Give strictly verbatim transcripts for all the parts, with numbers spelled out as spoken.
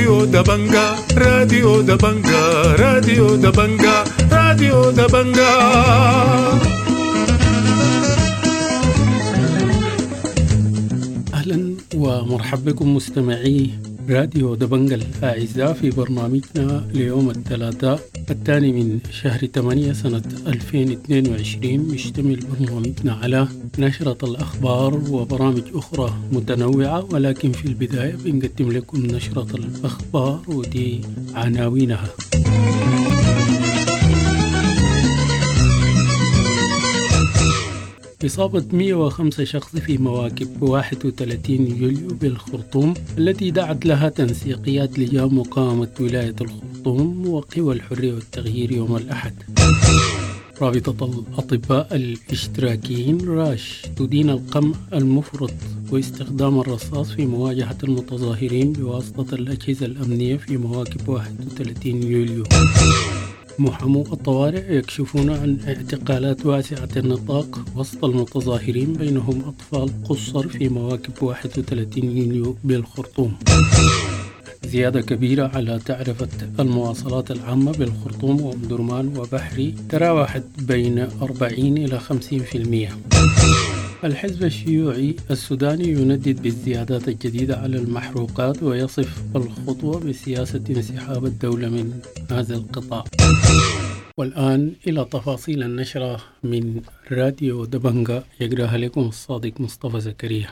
راديو دبنجا راديو دبنجا راديو دبنجا راديو دبنجا. أهلا ومرحبا بكم مستمعي راديو دبنجا الأعزاء في برنامجنا ليوم الثلاثاء الثاني من شهر ثمانية سنة ألفين واثنين وعشرين. مشتمل برنامجنا على نشرة الأخبار وبرامج أخرى متنوعة، ولكن في البداية بنقدم لكم نشرة الأخبار ودي عناوينها. إصابة مئة وخمسة شخص في مواكب واحد وثلاثين يوليو بالخرطوم التي دعت لها تنسيقيات لجان مقاومة ولاية الخرطوم وقوى الحرية والتغيير يوم الأحد. رابطة الأطباء الاشتراكيين راش تدين القمع المفرط واستخدام الرصاص في مواجهة المتظاهرين بواسطة الأجهزة الأمنية في مواكب واحد وثلاثين يوليو. محامو الطوارئ يكشفون عن اعتقالات واسعة النطاق وسط المتظاهرين بينهم أطفال قصر في مواكب واحد وثلاثين يوليو بالخرطوم. زيادة كبيرة على تعرفة المواصلات العامة بالخرطوم وأم درمان وبحري تراوحت بين أربعين إلى خمسين بالمئة. الحزب الشيوعي السوداني يندد بالزيادات الجديدة على المحروقات ويصف الخطوة بسياسة انسحاب الدولة من هذا القطاع. والآن إلى تفاصيل النشرة من راديو دبنجا يقرأها لكم الصادق مصطفى زكريا.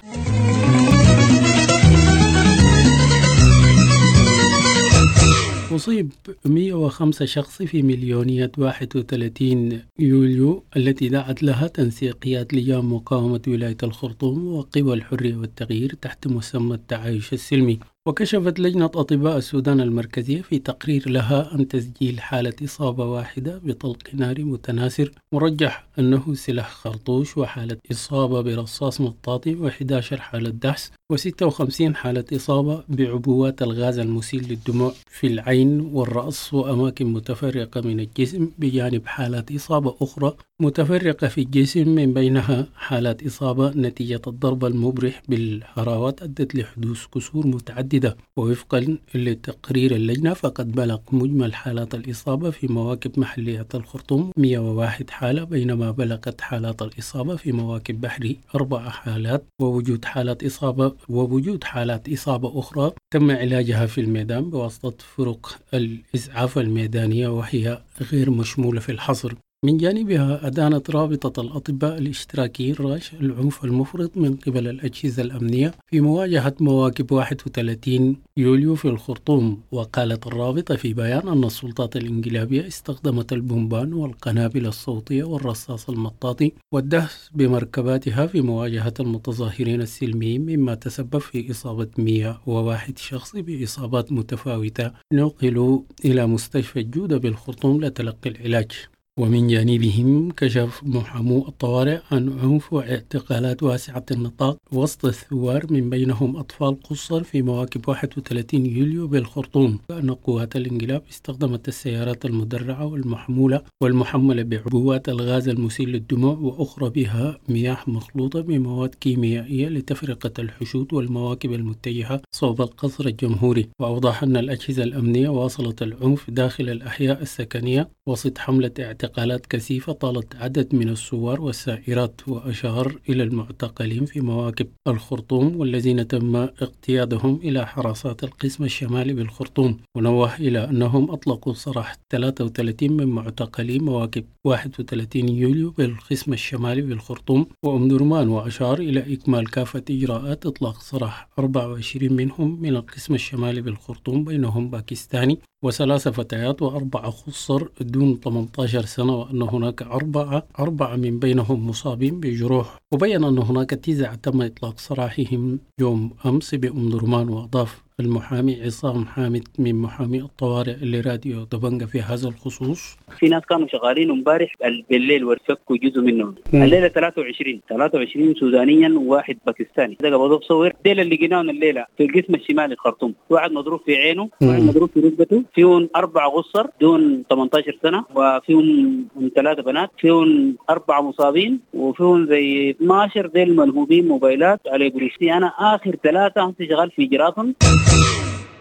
أصيب مئة وخمسة شخص في مليونية واحد وثلاثين يوليو التي دعت لها تنسيقيات لجان مقاومة ولاية الخرطوم وقوى الحرية والتغيير تحت مسمى التعايش السلمي. وكشفت لجنة أطباء السودان المركزية في تقرير لها عن تسجيل حالة إصابة واحدة بطلق نار متناثر مرجح أنه سلاح خرطوش، وحالة إصابة برصاص مطاطي، وإحدى عشرة حالة دحس، وستة وخمسين حالة إصابة بعبوات الغاز المسيل للدموع في العين والرأس وأماكن متفرقة من الجسم، بجانب حالات إصابة أخرى متفرقة في الجسم من بينها حالات إصابة نتيجة الضرب المبرح بالهراوات أدت لحدوث كسور متعددة. ووفقا لتقرير اللجنة فقد بلغ مجمل حالات الإصابة في مواكب محلية الخرطوم مئة وواحد حالة، بينما بلغت حالات الإصابة في مواكب بحري أربع حالات، ووجود حالات إصابة ووجود حالات إصابة أخرى تم علاجها في الميدان بواسطة فرق الإسعاف الميدانية وهي غير مشمولة في الحصر. من جانبها أدانت رابطة الأطباء الاشتراكيين راش العنف المفرط من قبل الأجهزة الأمنية في مواجهة مواكب واحد وثلاثين يوليو في الخرطوم. وقالت الرابطة في بيان أن السلطات الإنقلابية استخدمت البومبان والقنابل الصوتية والرصاص المطاطي والدهس بمركباتها في مواجهة المتظاهرين السلميين، مما تسبب في إصابة مئة وواحد شخص بإصابات متفاوتة نقلوا إلى مستشفى الجودة بالخرطوم لتلقي العلاج. ومن جانبهم كشف محامو الطوارئ عن عنف واعتقالات واسعة النطاق وسط الثوار من بينهم أطفال قصر في مواكب واحد وثلاثين يوليو بالخرطوم، وأن قوات الانقلاب استخدمت السيارات المدرعة والمحمولة والمحملة بعبوات الغاز المسيل للدموع وأخرى بها مياه مخلوطة بمواد كيميائية لتفرقة الحشود والمواكب المتجهة صوب القصر الجمهوري. وأوضح أن الأجهزة الأمنية واصلت العنف داخل الأحياء السكنية وسط حملة اعتقالات كثيفة طالت عدد من الثوار والسائرات. وأشار إلى المعتقلين في مواكب الخرطوم والذين تم اقتيادهم إلى حراسات القسم الشمالي بالخرطوم. ونوه إلى أنهم أطلقوا سراح ثلاثة وثلاثين من معتقلين مواكب واحد وثلاثين يوليو بالقسم الشمالي بالخرطوم وأم درمان، وأشار إلى إكمال كافة إجراءات إطلاق سراح أربعة وعشرين منهم من القسم الشمالي بالخرطوم، بينهم باكستاني وثلاثة فتيات وأربعة خصر دون ثمانية عشر سنة، وأن هناك أربعة أربعة من بينهم مصابين بجروح. وبين أن هناك تسعة تم إطلاق سراحهم يوم أمس بأم درمان. وأضاف المحامي عصام حامد من محامي الطوارئ لراديو دبنجا في هذا الخصوص: في ناس كانوا شغالين امبارح بالليل وارتكوا جزء منهم. الليله ثلاثة وعشرين ثلاثة وعشرين سودانيا وواحد باكستاني. ده قبل تصور ديل اللي لقيناهم الليله في القسم الشمالي الخرطوم، واحد مضروب في عينه، واحد مضروب في ركبته، فيهم أربعة غصر دون ثمانية عشر سنه، وفيهم ثلاثه بنات، فيهم أربعة مصابين، وفيهم زي اثناشر ديل منهوبين موبايلات على بوليسي. انا اخر ثلاثه هم شغال في اجراتهم.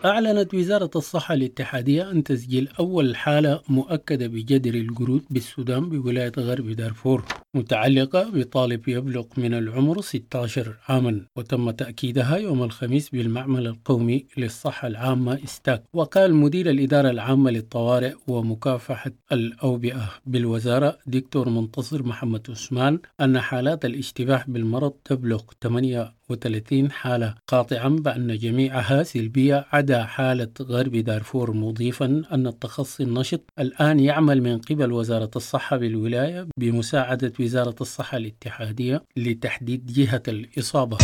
أعلنت وزارة الصحة الاتحادية عن تسجيل أول حالة مؤكدة بجدر القرود بالسودان بولاية غرب دارفور متعلقة بطالب يبلغ من العمر ستة عشر عاما، وتم تأكيدها يوم الخميس بالمعمل القومي للصحة العامة استاك. وقال مدير الإدارة العامة للطوارئ ومكافحة الأوبئة بالوزارة دكتور منتصر محمد عثمان أن حالات الاشتباه بالمرض تبلغ ثمانية وثلاثين حالة قاطعا بأن جميعها سلبية عدا حالة غرب دارفور، مضيفا أن التخصص النشط الآن يعمل من قبل وزارة الصحة بالولاية بمساعدة وزارة الصحة الاتحادية لتحديد جهة الإصابة.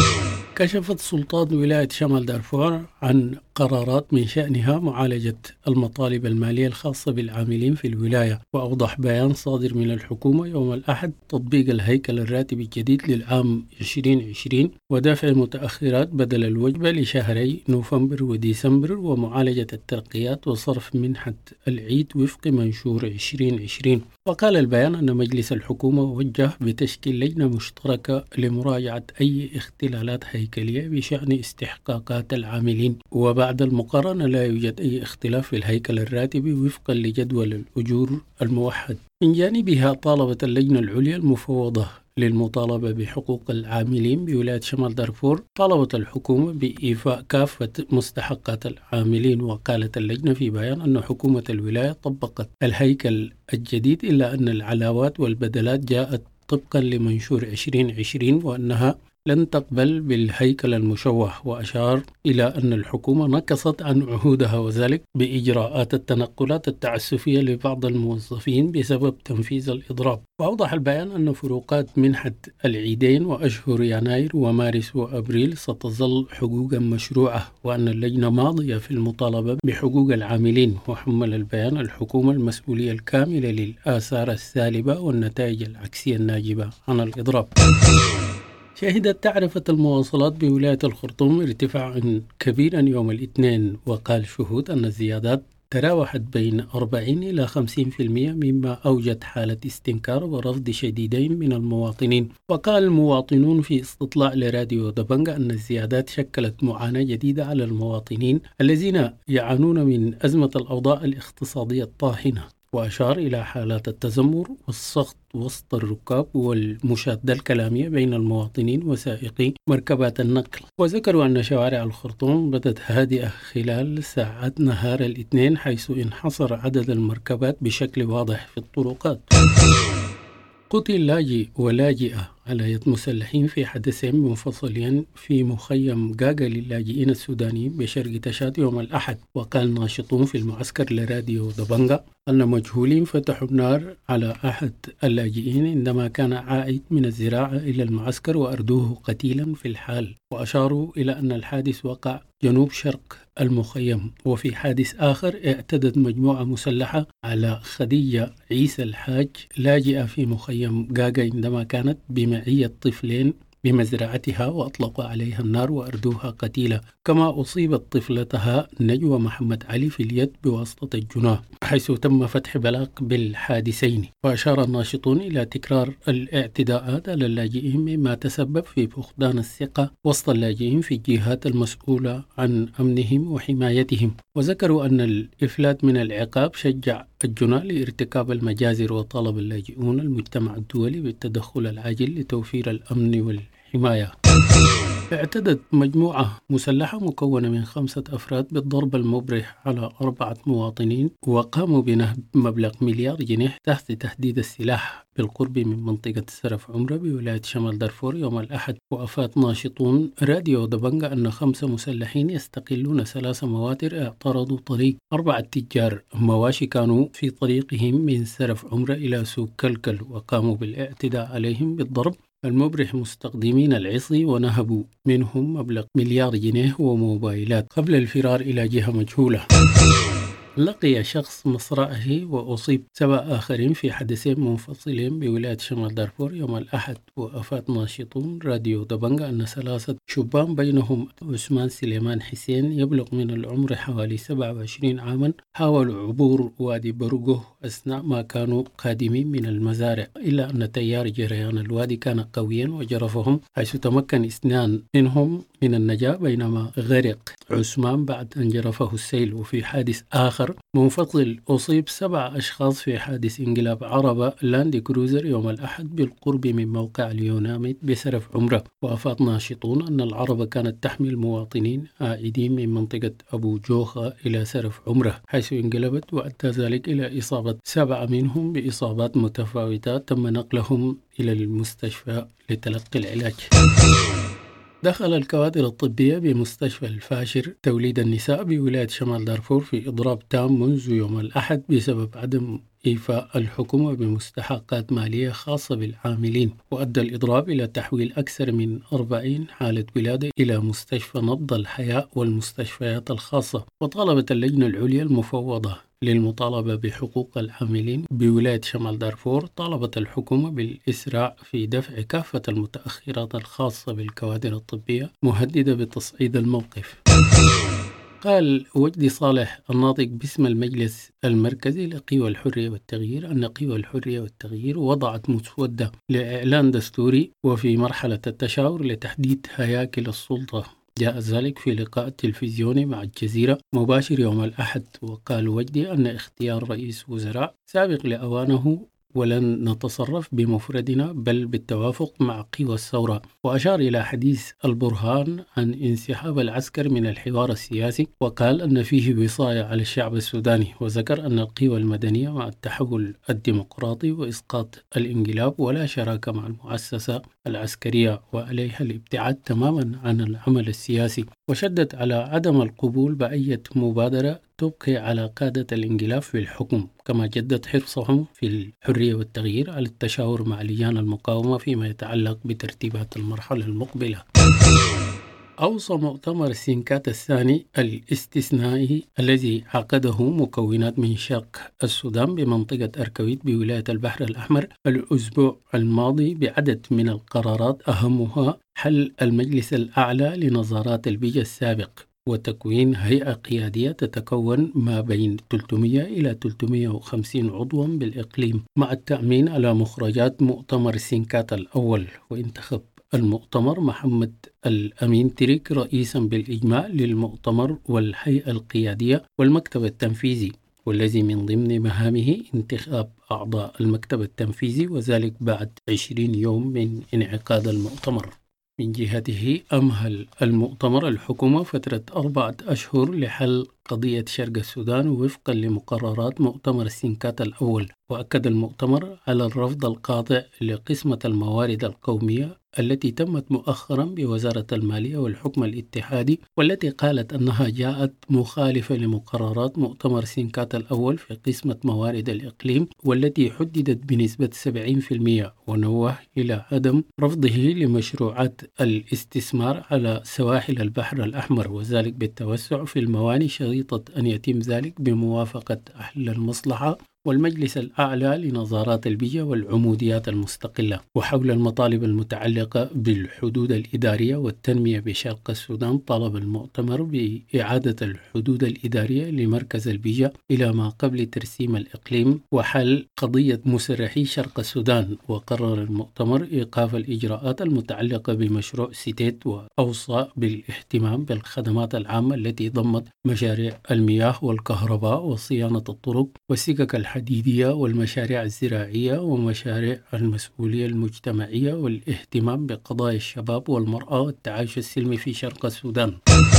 كشفت سلطات ولاية شمال دارفور عن قرارات من شأنها معالجة المطالب المالية الخاصة بالعاملين في الولاية، وأوضح بيان صادر من الحكومة يوم الأحد تطبيق الهيكل الراتبي الجديد للعام عشرين عشرين ودفع متأخرات بدل الوجبة لشهري نوفمبر وديسمبر، ومعالجة الترقيات وصرف منحة العيد وفق منشور عشرين عشرين. وقال البيان أن مجلس الحكومة وجه بتشكيل لجنة مشتركة لمراجعة أي اختلالات هيكلية بشأن استحقاقات العاملين، وبعد المقارنة لا يوجد أي اختلاف في الهيكل الراتبي وفقا لجدول الأجور الموحد. من جانبها طالبت اللجنة العليا المفوضة للمطالبة بحقوق العاملين بولاية شمال دارفور طالبت الحكومة بإيفاء كافة مستحقات العاملين. وقالت اللجنة في بيان أن حكومة الولاية طبقت الهيكل الجديد إلا أن العلاوات والبدلات جاءت طبقا لمنشور عشرين عشرين وأنها لن تقبل بالهيكل المشوه. وأشار إلى أن الحكومة نقصت عن عهودها وذلك بإجراءات التنقلات التعسفية لبعض الموظفين بسبب تنفيذ الإضراب. وأوضح البيان أن فروقات منحة العيدين وأشهر يناير ومارس وأبريل ستظل حقوقا مشروعة، وأن اللجنة ماضية في المطالبة بحقوق العاملين. وحمل البيان الحكومة المسؤولية الكاملة للآثار السالبة والنتائج العكسية الناجبة عن الإضراب. شهدت تعرفة المواصلات بولاية الخرطوم ارتفاعا كبيرا يوم الاثنين، وقال شهود أن الزيادات تراوحت بين أربعين إلى خمسين بالمئة مما أوجد حالة استنكار ورفض شديدين من المواطنين. وقال المواطنون في استطلاع لراديو دبنجا أن الزيادات شكلت معاناة جديدة على المواطنين الذين يعانون من أزمة الأوضاع الاقتصادية الطاحنة. وأشار إلى حالات التذمر والسخط وسط الركاب والمشادة الكلامية بين المواطنين وسائقي مركبات النقل. وذكروا أن شوارع الخرطوم بدت هادئة خلال ساعات نهار الاثنين، حيث انحصر عدد المركبات بشكل واضح في الطرقات. قتل لاجئ ولاجئة على يد مسلحين في حدثين منفصلين في مخيم قاقا للاجئين السودانيين بشرق تشاد يوم الأحد. وقال ناشطون في المعسكر لراديو دبنجا أن مجهولين فتحوا النار على أحد اللاجئين عندما كان عائد من الزراعة إلى المعسكر وأردوه قتيلا في الحال. وأشاروا إلى أن الحادث وقع جنوب شرق المخيم. وفي حادث آخر اعتدت مجموعة مسلحة على خديجة عيسى الحاج لاجئة في مخيم قاقا عندما كانت بمعية طفلين بمزرعتها، وأطلقوا عليها النار وأردوها قتيلة. كما أصيبت طفلتها نجوى محمد علي في اليد بواسطة الجناه، حيث تم فتح بلاغ بالحادثين. وأشار الناشطون إلى تكرار الاعتداءات على اللاجئين مما تسبب في فقدان الثقة وسط اللاجئين في الجهات المسؤولة عن أمنهم وحمايتهم. وذكروا أن الإفلات من العقاب شجع الجناه لارتكاب المجازر، وطالب اللاجئون المجتمع الدولي بالتدخل العاجل لتوفير الأمن والحماية. اعتدت مجموعة مسلحة مكونة من خمسة أفراد بالضرب المبرح على أربعة مواطنين، وقاموا بنهب مبلغ مليار جنيه تحت تهديد السلاح بالقرب من منطقة سرف عمرة بولاية شمال دارفور يوم الأحد. وأفاد ناشطون راديو دبنجا أن خمسة مسلحين يستقلون ثلاث مواتر اعترضوا طريق أربعة تجار مواشي كانوا في طريقهم من سرف عمرة إلى سوق كلكل، وقاموا بالاعتداء عليهم بالضرب المبرح مستخدمين العصي، ونهبوا منهم مبلغ مليار جنيه وموبايلات قبل الفرار إلى جهة مجهولة. لقي شخص مصرعه وأصيب سبع آخرين في حدثين منفصلين بولاية شمال دارفور يوم الأحد. وأفاد ناشطون راديو دبنجا أن ثلاثة شبان بينهم عثمان سليمان حسين يبلغ من العمر حوالي سبعة وعشرين عاما حاولوا عبور وادي برقه أثناء ما كانوا قادمين من المزارع، إلا أن تيار جريان الوادي كان قويا وجرفهم، حيث تمكن اثنان منهم من النجاة بينما غرق عثمان بعد أن جرفه السيل. وفي حادث آخر منفصل أصيب سبع أشخاص في حادث انقلاب عربة لاند كروزر يوم الأحد بالقرب من موقع اليوناميت بسرف عمرة. وأفاد ناشطون أن العربة كانت تحمل مواطنين عائدين من منطقة أبو جوخة إلى سرف عمرة، حيث انقلبت وأدى ذلك إلى إصابة سبعة منهم بإصابات متفاوتة تم نقلهم إلى المستشفى لتلقي العلاج. دخل الكوادر الطبية بمستشفى الفاشر توليد النساء بولاية شمال دارفور في إضراب تام منذ يوم الأحد بسبب عدم إيفاء الحكومة بمستحقات مالية خاصة بالعاملين، وأدى الإضراب إلى تحويل أكثر من أربعين حالة ولادة إلى مستشفى نبض الحياة والمستشفيات الخاصة. وطالبت اللجنة العليا المفوضة للمطالبة بحقوق العاملين بولاية شمال دارفور طالبت الحكومة بالإسراع في دفع كافة المتأخرات الخاصة بالكوادر الطبية، مهددة بتصعيد الموقف. قال وجدي صالح الناطق باسم المجلس المركزي لقوى الحرية والتغيير أن قوى الحرية والتغيير وضعت مسودة لإعلان دستوري وفي مرحلة التشاور لتحديد هياكل السلطة. جاء ذلك في لقاء تلفزيوني مع الجزيرة مباشر يوم الأحد. وقال وجدي أن اختيار رئيس وزراء سابق لأوانه ولن نتصرف بمفردنا بل بالتوافق قوى قوى الثورة. وأشار إلى حديث البرهان عن انسحاب العسكر من الحوار السياسي، وقال أن فيه وصاية على الشعب السوداني، وذكر أن القوى المدنية مع التحول الديمقراطي وإسقاط الانقلاب ولا شراكة مع المؤسسة العسكرية وعليها الابتعاد تماما عن العمل السياسي. وشدد على عدم القبول بأي مبادرة تبقي على قادة الانقلاب في الحكم، كما جدد حرصهم في الحرية والتغيير على التشاور مع لجان المقاومة فيما يتعلق بترتيبات المرحلة المقبلة. أوصى مؤتمر سينكات الثاني الاستثنائي الذي عقده مكونات من شرق السودان بمنطقة أركويت بولاية البحر الأحمر الأسبوع الماضي بعدد من القرارات، أهمها حل المجلس الأعلى لنظارات البيئة السابق وتكوين هيئة قيادية تتكون ما بين ثلاثمئة إلى ثلاثمئة وخمسين عضوا بالإقليم، مع التأمين على مخرجات مؤتمر سينكات الأول. وانتخب المؤتمر محمد الأمين تريك رئيسا بالإجماع للمؤتمر والهيئة القيادية والمكتب التنفيذي، والذي من ضمن مهامه انتخاب أعضاء المكتب التنفيذي، وذلك بعد عشرين يوم من انعقاد المؤتمر. من جهته أمهل المؤتمر الحكومة فترة أربعة أشهر لحل قضية شرق السودان وفقا لمقررات مؤتمر السينكات الأول. وأكد المؤتمر على الرفض القاطع لقسمة الموارد القومية التي تمت مؤخرا بوزارة المالية والحكم الاتحادي، والتي قالت أنها جاءت مخالفة لمقررات مؤتمر سينكات الأول في قسمة موارد الإقليم، والتي حددت بنسبة سبعين بالمئة. ونوه إلى عدم رفضه لمشروعات الاستثمار على سواحل البحر الأحمر، وذلك بالتوسع في الموانئ شريطة أن يتم ذلك بموافقة أهل المصلحة والمجلس الأعلى لنظارات البيئة والعموديات المستقلة. وحول المطالب المتعلقة بالحدود الإدارية والتنمية بشرق السودان، طلب المؤتمر بإعادة الحدود الإدارية لمركز البيئة إلى ما قبل ترسيم الإقليم وحل قضية مسرحي شرق السودان. وقرر المؤتمر إيقاف الإجراءات المتعلقة بمشروع سيتيت، وأوصى بالاهتمام بالخدمات العامة التي ضمت مشاريع المياه والكهرباء وصيانة الطرق والسكك الحديدية والمشاريع الزراعية ومشاريع المسؤولية المجتمعية والاهتمام بقضايا الشباب والمرأة والتعايش السلمي في شرق السودان.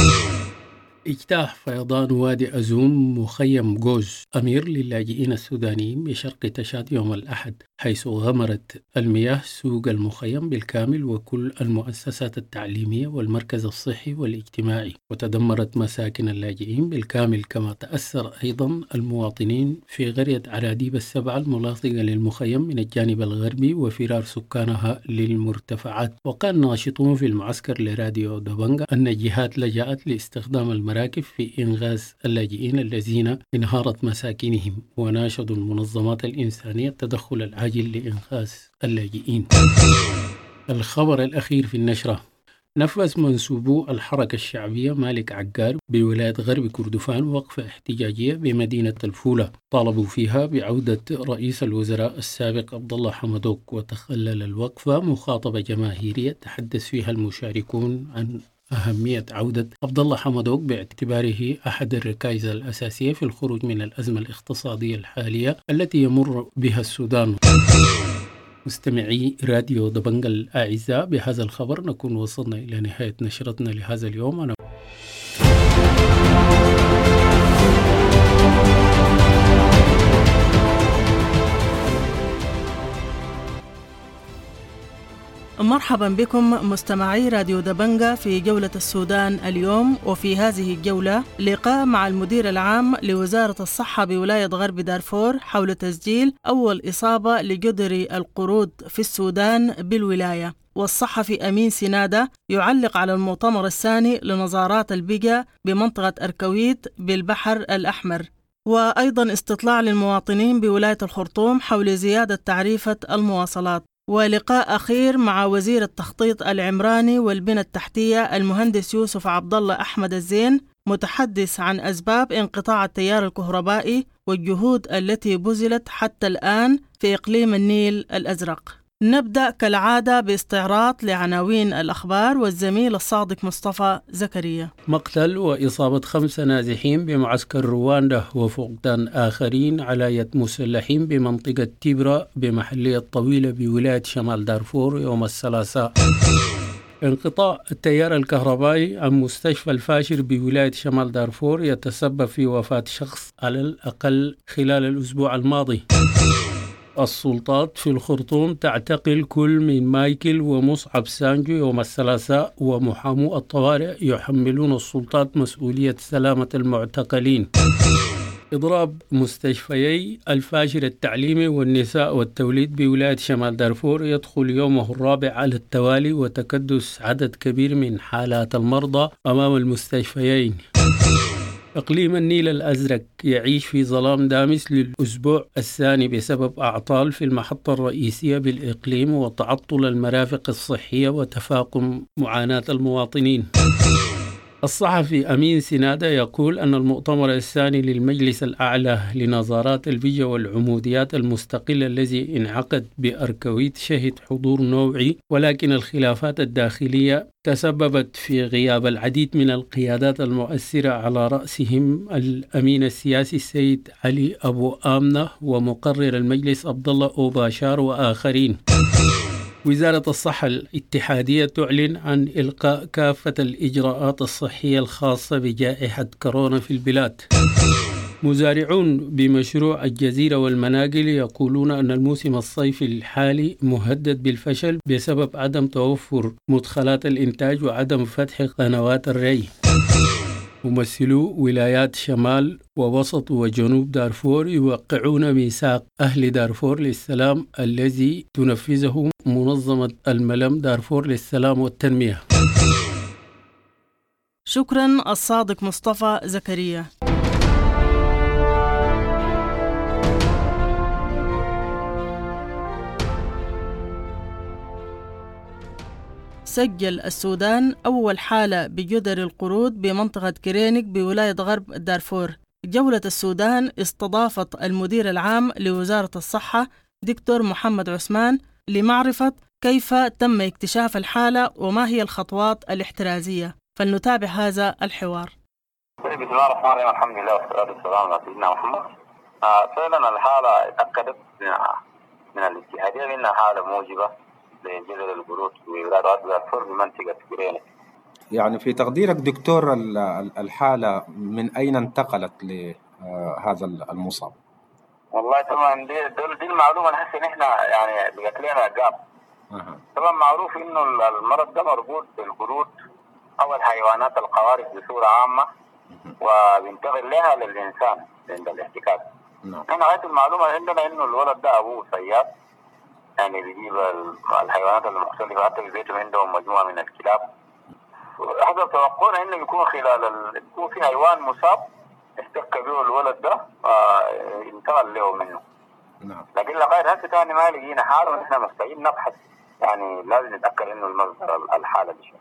اجتاح فيضان وادي أزوم مخيم جوز أمير للاجئين السودانيين بشرق تشاد يوم الأحد، حيث غمرت المياه سوق المخيم بالكامل وكل المؤسسات التعليمية والمركز الصحي والاجتماعي، وتدمرت مساكن اللاجئين بالكامل. كما تأثر أيضا المواطنين في قرية عراديب السبعة الملاصقة للمخيم من الجانب الغربي وفرار سكانها للمرتفعات. وقال ناشطون في المعسكر لراديو دبنجا أن الجهات لجأت لاستخدام المراكب في إنغاذ اللاجئين الذين انهارت مساكنهم، وناشدوا المنظمات الإنسانية التدخل العاجل لإنقاذ اللاجئين. الخبر الأخير في النشرة: نفذ منسوبو الحركة الشعبية مالك عقار بولاية غرب كردفان وقفة احتجاجية بمدينة الفولة، طالبوا فيها بعودة رئيس الوزراء السابق عبد الله حمدوك. وتخلل الوقفة مخاطبة جماهيرية تحدث فيها المشاركون عن أهمية عودة عبد الله حمدوك باعتباره أحد الركائز الأساسية في الخروج من الأزمة الاقتصادية الحالية التي يمر بها السودان. مستمعي راديو دبنجة الأعزاء، بهذا الخبر نكون وصلنا إلى نهاية نشرتنا لهذا اليوم. أنا مرحبا بكم مستمعي راديو دبنجة في جولة السودان اليوم. وفي هذه الجولة لقاء مع المدير العام لوزارة الصحة بولاية غرب دارفور حول تسجيل أول إصابة لجدري القرود في السودان بالولاية. والصحفي أمين سنادة يعلق على المؤتمر الثاني لنظارات البيئة بمنطقة أركويت بالبحر الأحمر. وأيضا استطلاع للمواطنين بولاية الخرطوم حول زيادة تعريفة المواصلات. ولقاء أخير مع وزير التخطيط العمراني والبنى التحتية المهندس يوسف عبد الله أحمد الزين، متحدث عن أسباب انقطاع التيار الكهربائي والجهود التي بذلت حتى الآن في إقليم النيل الأزرق. نبدأ كالعادة باستعراض لعناوين الأخبار والزميل الصادق مصطفى زكريا. مقتل وإصابة خمسة نازحين بمعسكر رواندا وفقدان آخرين على يد مسلحين بمنطقة تيبرا بمحلية طويلة بولاية شمال دارفور يوم الثلاثاء. انقطاع التيار الكهربائي عن مستشفى الفاشر بولاية شمال دارفور يتسبب في وفاة شخص على الأقل خلال الأسبوع الماضي. السلطات في الخرطوم تعتقل كل من مايكل ومصعب سانجو يوم الثلاثاء، ومحامو الطوارئ يحملون السلطات مسؤولية سلامة المعتقلين. إضراب مستشفيي الفاشر التعليمي والنساء والتوليد بولاية شمال دارفور يدخل يومه الرابع على التوالي، وتكدس عدد كبير من حالات المرضى أمام المستشفيين. إقليم النيل الأزرق يعيش في ظلام دامس للأسبوع الثاني بسبب أعطال في المحطة الرئيسية بالإقليم وتعطل المرافق الصحية وتفاقم معاناة المواطنين. الصحفي أمين سنادة يقول أن المؤتمر الثاني للمجلس الأعلى لنظارات البيئة والعموديات المستقلة الذي انعقد بأركويت شهد حضور نوعي، ولكن الخلافات الداخلية تسببت في غياب العديد من القيادات المؤثرة، على رأسهم الأمين السياسي السيد علي أبو آمنة ومقرر المجلس عبد الله أوباشار وآخرين. وزارة الصحة الاتحادية تعلن عن إلقاء كافة الإجراءات الصحية الخاصة بجائحة كورونا في البلاد. مزارعون بمشروع الجزيرة والمناقل يقولون أن الموسم الصيفي الحالي مهدد بالفشل بسبب عدم توفر مدخلات الإنتاج وعدم فتح قنوات الري. ممثلو ولايات شمال ووسط وجنوب دارفور يوقعون ميثاق أهل دارفور للسلام الذي تنفذه منظمة الملم دارفور للسلام والتنمية. شكرا الصادق مصطفى زكريا. سجل السودان أول حالة بجدري القرود بمنطقة كرينيك بولاية غرب دارفور. جولة السودان استضافت المدير العام لوزارة الصحة دكتور محمد عثمان لمعرفة كيف تم اكتشاف الحالة وما هي الخطوات الاحترازية. فلنتابع هذا الحوار. بسم الله الرحمن الرحيم، الحمد لله والصلاة والسلام على سيدنا محمد. آه فعلا الحالة اتأكدت من الاجتهادية منها حالة موجبة لجدري القرود في ولاية غرب دارفور بمنطقة كرينيك. يعني في تقديرك دكتور الحالة من أين انتقلت لهذا المصاب؟ والله طبعا دي, دي المعلومة نحس إن إحنا يعني بقت لنا جاب. أه. طبعا معروف إنه المرض ده مربوط بالقرود أو الحيوانات القوارض بصورة عامة وبينتقل لها للإنسان عند الاحتكاك. نعم. إحنا غاية المعلومة عندنا إنه الولد ده أبوه صياد، يعني بيجيب الحيوانات المختلفة، حتى في بيتهم عندهم مجموعة من الكلاب. حسب توقعنا إنه يكون خلال ال... يكون في حيوان مصاب احتك به الولد ده انتقل له منه. نعم. لكن لغاية هسه ثاني ما لقينا حاله، ونحن محتاجين نبحث، يعني لازم نتأكد إنه المصدر الحالة دي.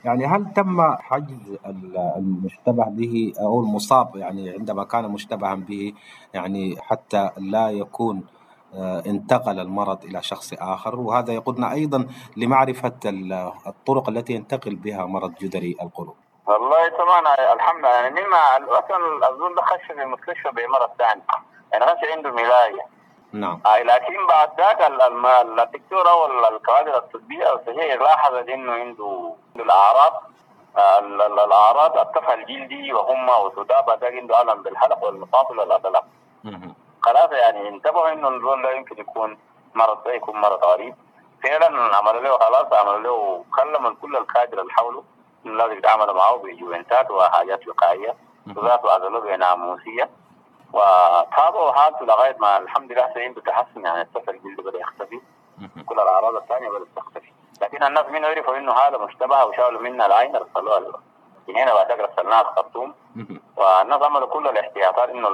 يعني هل تم حجز المشتبه به أو المصاب يعني عندما كان مشتبها به، يعني حتى لا يكون انتقل المرض إلى شخص آخر؟ وهذا يقودنا أيضا لمعرفة الطرق التي ينتقل بها مرض جدري القلوب. والله طبعا الحمد لله، يعني مما أصلا أظن خش في المستشفى بمرض ثاني، يعني خش عنده ملاية. نعم. آه لكن بعد ذاك الدكتور أو الكوادر الطبية والصحية لاحظت إنه عنده الأعراض الأعراض الطفل الجلدي وهم وسوداء، بعد ذاك عنده ألم بالحلق والمفاصل والعضلات. خلاص يعني انتبهوا إنه الزول ده يمكن يكون مرض ده يكون مرض غريب. فعلا عملوا له خلاص عملوا له كلموا كل الكادر اللي حوله إنه لازم يتعاملوا معه بجوينتات وحاجات وقائية وذات وعزلوا بناموسية، وتابعوا حالته لغاية ما الحمد لله سيئين بتحسن، يعني الطفل الجلد بدأ يختفي، كل الأعراض الثانية بدأت تختفي. لكن الناس منه يعرفوا إنه حالة مشتبهة وشالوا منها العين رسلوها هنا، بعد ذلك رسلناها الخرطوم، والناس عملوا كل الاحتياطات إنه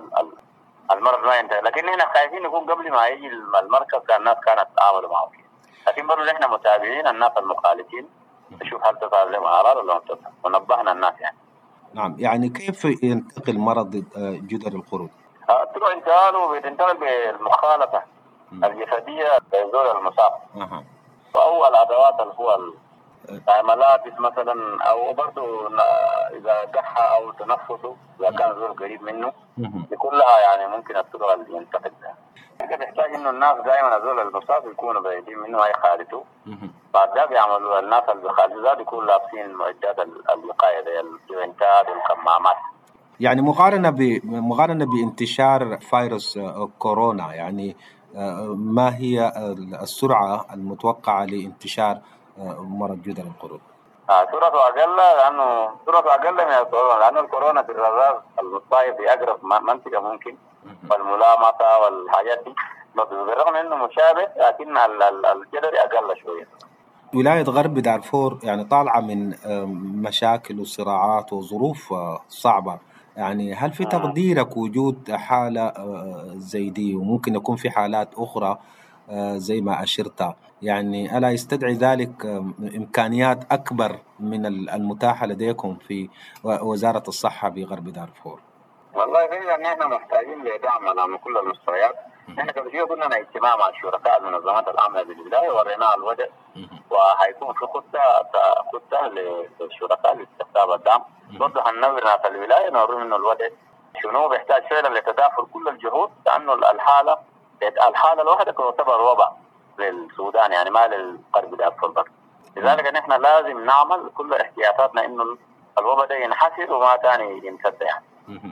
المرض ما ينتهي. لكن هنا خايفين يكون قبل ما يجي المركز كان الناس كانت تعاملوا معه فيه. لكن برضه نحن متابعين الناس المخالفين نشوف هل تظهر لهم أعراض ولا ما تظهر، ونبهنا الناس يعني. نعم. يعني كيف ينتقل مرض جدر القرود؟ طرق انتقاله بتنتقل بالمخالطة الجسدية بزول المصاب. أه. أو الأدوات اللي هو الملابس مثلا، أو برضه إذا كح أو تنفسه إذا كان زول قريب منه، كلها يعني ممكن الطرق اللي ينتقل بها. بيحتاج إنه الناس دائما زول المصاب يكونوا بعيدين منه يخالطوه. بعد ذلك يعملوا الناس اللي بيخالطوا ذات يكونوا لابسين معدات الوقاية زي الجوينتات والكمامات. يعني مقارنة بمقارنة بانتشار فيروس كورونا، يعني ما هي السرعة المتوقعة لانتشار مرض جدر القرود؟ آه سرعته أقل، لأنه سرعته أقل من الكورونا، لأنه الكورونا في الرذاذ المصايب في أقرب منطقة ممكن، والملامسة والحاجات دي، بالرغم إنه مشابه لكن الجدري أقل شوية. ولاية غرب دارفور يعني طالعة من مشاكل وصراعات وظروف صعبة، يعني هل في تقديرك وجود حالة زي دي وممكن يكون في حالات أخرى زي ما أشرت، يعني ألا يستدعي ذلك إمكانيات أكبر من المتاحة لديكم في وزارة الصحة بغرب دارفور؟ والله فعلا نحن محتاجين لدعم على كل المستويات. نحن قبل شوية كنا اجتماع مع الشركاء المنظمات العامة بالولاية ورينا الوضع، وهيكون في خطة خطة للشركاء لاستقطاب الدعم. برضه هننور ناس الولاية نوريهم إنه الوضع شنو بيحتاج فعلا لتداخل كل الجهود، لأنه الحالة الحالة الواحدة تعتبر وباء للسودان، يعني ما للغرب دارفور بس. لذلك نحن لازم نعمل كل احتياطاتنا إنه الوباء ده ينحسر وما تاني يمتد يعني.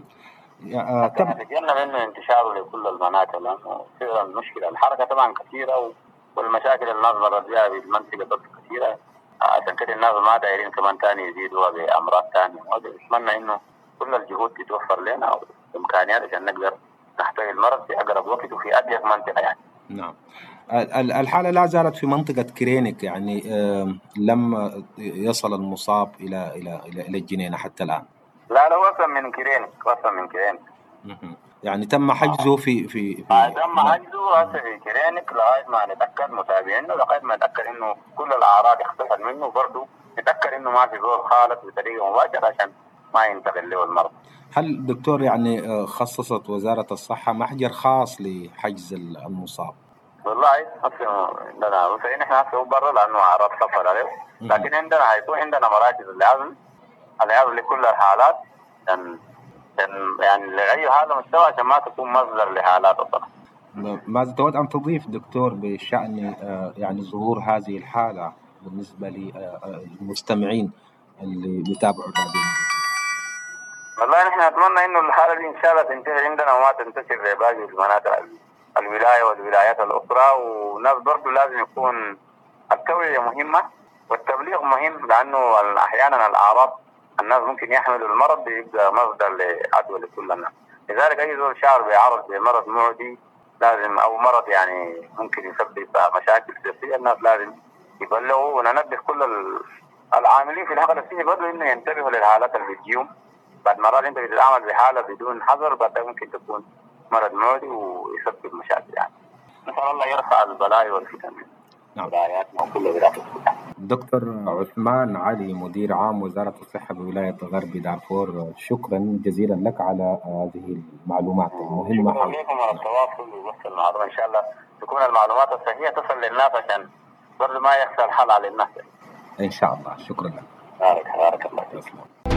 كم نتجنب إنه انتشاره لكل المناطق، لأنه فعلا المشكلة الحركة طبعا كثيرة والمشاكل الناس مرت بها بالمنطقة برضه كثيرة، عشان كده الناس ما دايرين كمان تاني يزيدوا بأمراض تانية. نتمنى إنه كل الجهود تتوفر لنا وإمكانيات عشان نقدر نحتوي المرض في أقرب وقت وفي أضيق منطقة يعني. نعم. الحالة لا زالت في منطقة كرينيك، يعني لم يصل المصاب إلى إلى إلى إلى الجنينة حتى الآن. لا لا وصل من كرينيك، وصل من كرينيك. يعني تم حجزه في في في آه تم حجزه هسه في كرينيك لغاية ما نتأكد متابعينه، لغاية ما نتأكد إنه كل الأعراض اختفت منه، برضه نتأكد إنه ما في زول خالط بطريقة مباشرة عشان ما ينتقل له المرض. هل دكتور يعني خصصت وزارة الصحة محجر خاص لحجز المصاب؟ والله هسه عندنا وسعين احنا هسه برا لأنه أعراض سفر عليه، لكن عندنا هيكون عندنا مراكز العزل العزل لكل الحالات، يعني يعني لأي حالة مستوى عشان ما تكون مصدر لحالات أخرى. ماذا تود أن تضيف دكتور بشأن يعني ظهور هذه الحالة بالنسبة للمستمعين اللي بيتابعوا بعدين؟ والله نحن نتمنى إنه الحالة دي إن شاء الله تنتهي عندنا وما تنتشر في باقي المناطق الولاية والولايات الأخرى. والناس برضه لازم يكون التوعية مهمة والتبليغ مهم، لأنه أحيانا الأعراض الناس ممكن يحملوا المرض يبقى مصدر لعدوى لكل الناس. لذلك أي زول شعر بيعرض بمرض معدي لازم أو مرض يعني ممكن يسبب مشاكل صحية، الناس لازم يبلغوا، وننبه كل العاملين في الحقل الصحي برضه إنه ينتبهوا للحالات اللي بتجيهم. بعد مرات أنت بتتعامل بحالة بدون حذر بعد ممكن تكون مرض معدي ويسبب مشاكل يعني. نسأل الله يرفع البلاء والفتن. نعم. ولاياتنا وكل ولايات السودان. دكتور عثمان علي، مدير عام وزارة الصحة بولاية غرب دارفور، شكرا جزيلا لك على هذه المعلومات المهمة. شكرا لكم على التواصل ووصل المعلومة، إن شاء الله تكون المعلومات الصحيحة تصل للناس عشان برضه ما يخسر الحل على الناس. إن شاء الله. شكرا لك. بارك بارك الله فيك.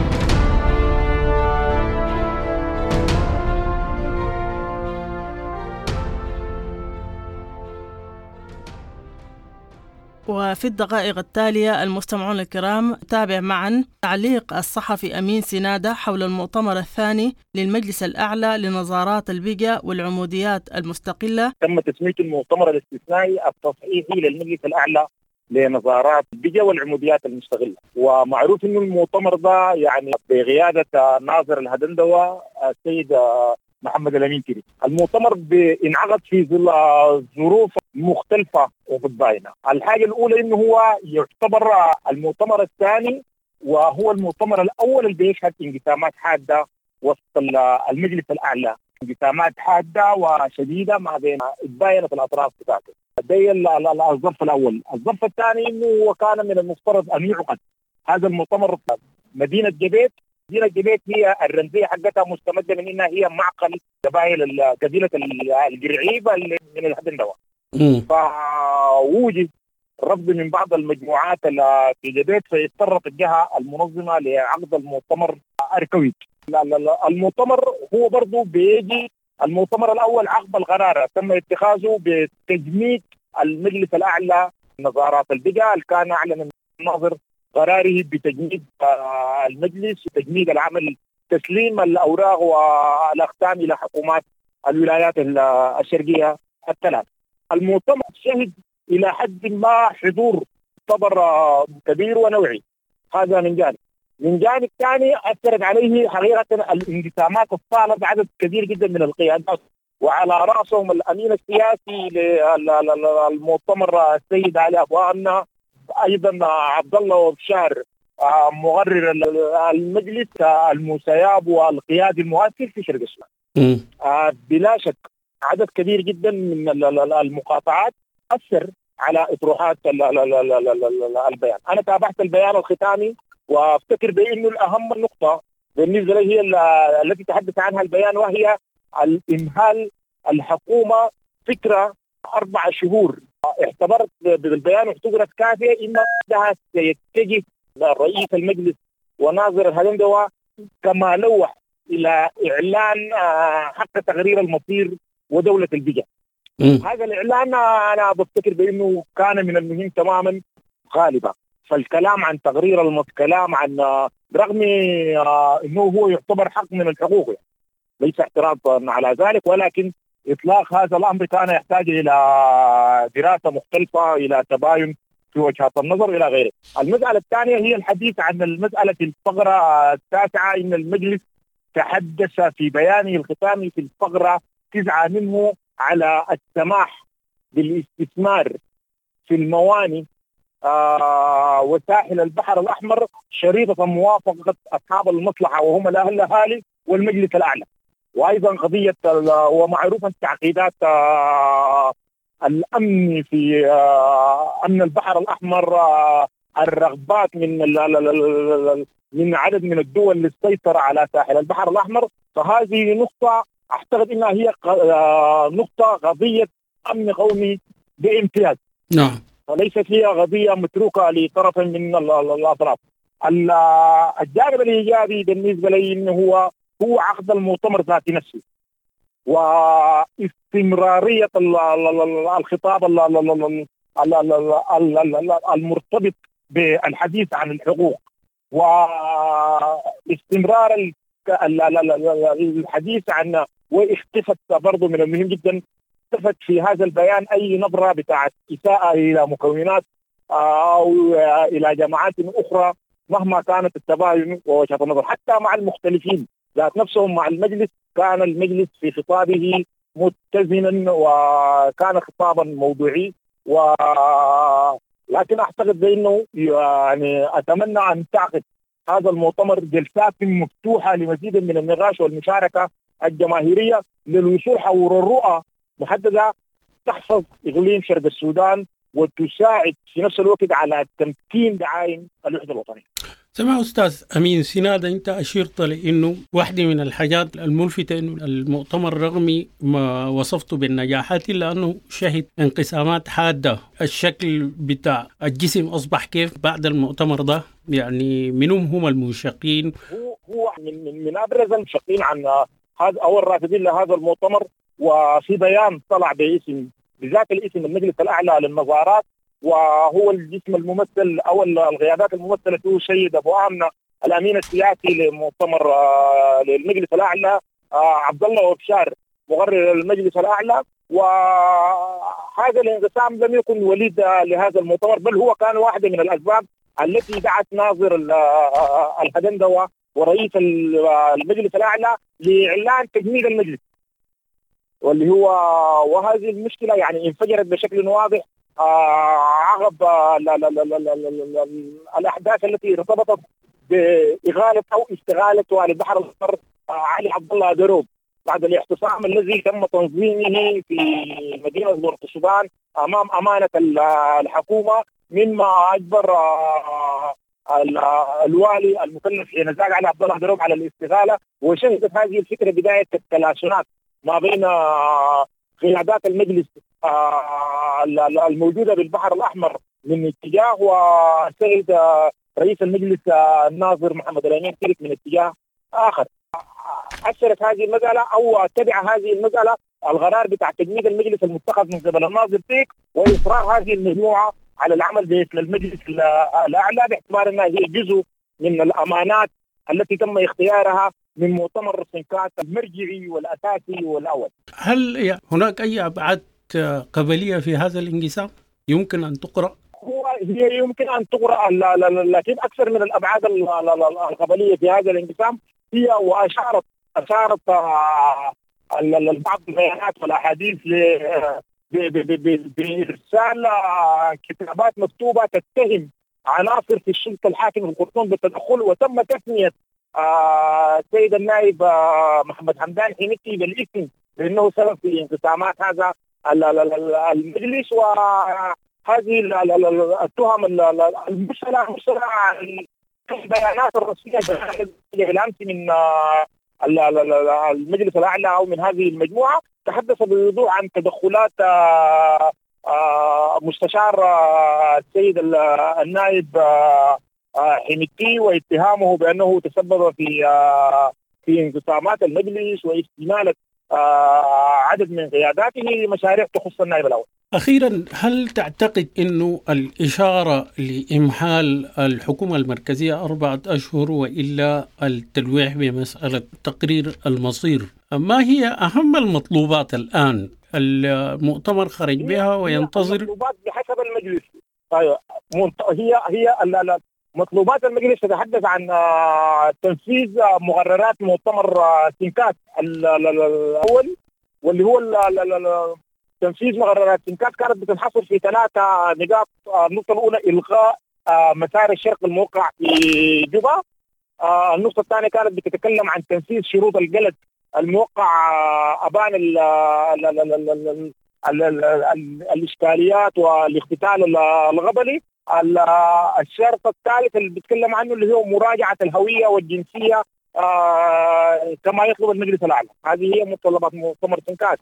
وفي الدقائق التالية المستمعون الكرام تابع معا تعليق الصحفي أمين سنادة حول المؤتمر الثاني للمجلس الأعلى لنظارات البيئة والعموديات المستقلة. تم تسمية المؤتمر الاستثنائي التصحيحي للمجلس الأعلى لنظارات البيئة والعموديات المستقلة، ومعروف إنه المؤتمر ده يعني بقيادة ناظر الهدندوة السيد محمد الأمين كريم. المؤتمر انعقد في ظل ظروف مختلفة ومتباينة. الحاجة الأولى إنه هو يعتبر المؤتمر الثاني وهو المؤتمر الأول اللي بيشهد انقسامات حادة وسط المجلس الأعلى، انقسامات حادة وشديدة ما بين تباينت الأطراف بتاعته. ده الظرف الأول. الظرف الثاني إنه كان من المفترض أن يعقد هذا المؤتمر في مدينة جبيت. مدينة جبيت هي الرمزية حقتها مستمدة من إنها هي معقل قبائل قبيلة القرعيبة اللي من الهدندوة. فوجد رفض من بعض المجموعات في جبيت، فاضطرت الجهة المنظمة لعقد المؤتمر أركويت. المؤتمر هو برضو بيجي المؤتمر الأول عقب القرار تم اتخاذه بتجميد المجلس الأعلى نظارات البيئة اللي كان أعلن الناظر قراره بتجميد المجلس وتجميد العمل، تسليم الأوراق والأختام إلى حكومات الولايات الشرقية الثلاث. المؤتمر شهد إلى حد ما حضور صبر كبير ونوعي، هذا من جانب. من جانب ثاني أثرت عليه حقيقة الانقسامات الصالة بعدد كبير جدا من القيادات، وعلى رأسهم الأمين السياسي للمؤتمر السيد علي أبو أمنة، أيضا عبد الله وبشار مغرر المجلس المسياب والقيادي المؤثر في شرق السودان. بلا شك عدد كبير جدا من المقاطعات أثر على إطروحات البيان. أنا تابعت البيان الختامي وافتكر بأنه الأهم النقطة بالنسبة لي هي التي تحدث عنها البيان، وهي الإمهال الحكومة فكرة أربع شهور. اعتبرت بالبيان واعتبرت كافية إن بعدها سيتجه رئيس المجلس وناظر الهدندوة كما لوح إلى إعلان حق تغيير المصير ودولة البيئة. هذا الإعلان أنا بفتكر بأنه كان من المهم تماما غالبا. فالكلام عن تغيير المصير كلام عن رغم أنه هو يعتبر حق من الحقوق، يعني ليس اعتراضا على ذلك، ولكن إطلاق هذا الأمر كان يحتاج إلى دراسة مختلفة، إلى تباين في وجهات النظر إلى غيره. المسألة الثانية هي الحديث عن المسألة في الفقرة التاسعة. إن المجلس تحدث في بيانه الختامي في الفقرة تسعة منه على السماح بالاستثمار في الموانئ آه وساحل البحر الأحمر شريطة موافقة أصحاب المصلحة وهم الأهالي والمجلس الأعلى. وأيضا قضية ومعروفة تعقيدات آه الأمن في آه أمن البحر الأحمر، آه الرغبات من من عدد من الدول للسيطرة على ساحل البحر الأحمر. فهذه نقطة أعتقد أنها هي آه نقطة قضية أمن قومي بامتياز. نعم. وليست هي قضية متروكة لطرف من الأطراف. الجانب الإيجابي بالنسبة لي أنه هو هو عقد المؤتمر ذات نفسه واستمرارية الخطاب المرتبط بالحديث عن الحقوق واستمرار الحديث عن واختفت برضو من المهم جدا اختفت في هذا البيان أي نبرة بتاعت إساءة إلى مكونات أو إلى جماعات أخرى مهما كانت التباين ووجهة النظر، حتى مع المختلفين ذات نفسهم مع المجلس. كان المجلس في خطابه متزنا وكان خطابا موضوعي، و لكن أعتقد بأنه يعني أتمنى أن تعقد هذا المؤتمر جلسات مفتوحة لمزيد من النقاش والمشاركة الجماهيرية للوصول حول الرؤى محددة تحفظ إقليم شرق السودان وتساعد في نفس الوقت على تمكين دعائم الوحدة الوطنية. سمع أستاذ أمين سناد، أنت أشرت لأنه واحدة من الحاجات الملفتة أنه المؤتمر رغم ما وصفته بالنجاحات إلا أنه شهد انقسامات حادة. الشكل بتاع الجسم أصبح كيف بعد المؤتمر ده؟ يعني منهم هم المنشقين؟ هو هو من من, من أبرز المنشقين عن هذا أو الرافضين لهذا المؤتمر، وفي بيان طلع باسم بذات الاسم المجلس الأعلى للنظارات، وهو الجسم الممثل او القيادات الممثله فيه سيد ابو امنه الامين السياسي لمؤتمر آه للمجلس الاعلى، آه عبد الله وبشار مقرر المجلس الاعلى. وهذا الانقسام لم يكن وليد آه لهذا المؤتمر، بل هو كان واحده من الاسباب التي دعت ناظر الهدندوه ورئيس المجلس الاعلى لاعلان تجميد المجلس، واللي هو وهذه المشكله يعني انفجرت بشكل واضح عقب الاحداث التي ارتبطت باغاله او استغاله والي البحر الاحمر علي عبد الله دروب بعد الاعتصام الذي تم تنظيمه في مدينه بورت السودان امام امانه الحكومه، مما اجبر الوالي المكلف حينذاك علي عبد الله دروب على الاستغاله. وشهدت هذه الفكره بدايه التلاشنات ما بين قيادات المجلس الموجودة بالبحر الأحمر من اتجاه، والسيد رئيس المجلس الناظر محمد الأمين كريك من اتجاه آخر. أثرت هذه المسألة أو تبع هذه المسألة القرار بتاع تجميد المجلس المتخذ من قبل الناظر تيك وإصرار هذه المجموعة على العمل باسم المجلس الأعلى، باعتبار أنها هي جزء من الأمانات التي تم اختيارها من مؤتمر السنكات المرجعي والأساسي والأول. هل هناك أي أبعاد قبلية في هذا الانقسام يمكن أن تقرأ؟ هو هي يمكن أن تقرأ، لكن أكثر من الأبعاد القبلية في هذا الانقسام هي وأشارت أشارت بعض البيانات والأحاديث بإرسال كتابات مكتوبة تتهم عناصر في السلطة الحاكم في الخرطوم بالتدخل، وتم تسمية السيد آه النائب آه محمد حمدان حميدتي بالاسم لأنه سبب في انقسامات هذا المجلس. وهذه التهم المرسلة مرسلة البيانات الرسمية بالأمس من آه المجلس الأعلى أو من هذه المجموعة، تحدث بوضوح عن تدخلات آه آه مستشار آه السيد النائب آه حميدتي واتهامه بأنه تسبب في آه في انقسامات المجلس واستمالة آه عدد من قياداته لمشاريع تخص النائب الأول. أخيرا، هل تعتقد أنه الإشارة لإمحال الحكومة المركزية أربعة أشهر وإلا التلويح بمسألة تقرير المصير، ما هي أهم المطلوبات الآن المؤتمر خرج بها وينتظر؟ المطلوبات بحسب المجلس. طيب هي هي مطلوبات المجلس تتحدث عن تنفيذ مقررات مؤتمر سنكات الأول، واللي هو تنفيذ مقررات سنكات كانت بتنحصر في ثلاثة نقاط. النقطة الأولى إلغاء مسار الشرق الموقع في جوبا. النقطة الثانية كانت بتتكلم عن تنفيذ شروط الجلد الموقع أبان ال ال ال ال ال ال ال ال الإشكاليات والاغتتال الغبلي. الشرط الثالث اللي بيتكلم عنه اللي هو مراجعة الهوية والجنسية آه كما يطلب المجلس الأعلى. هذه هي متطلبات مؤتمر سنكات.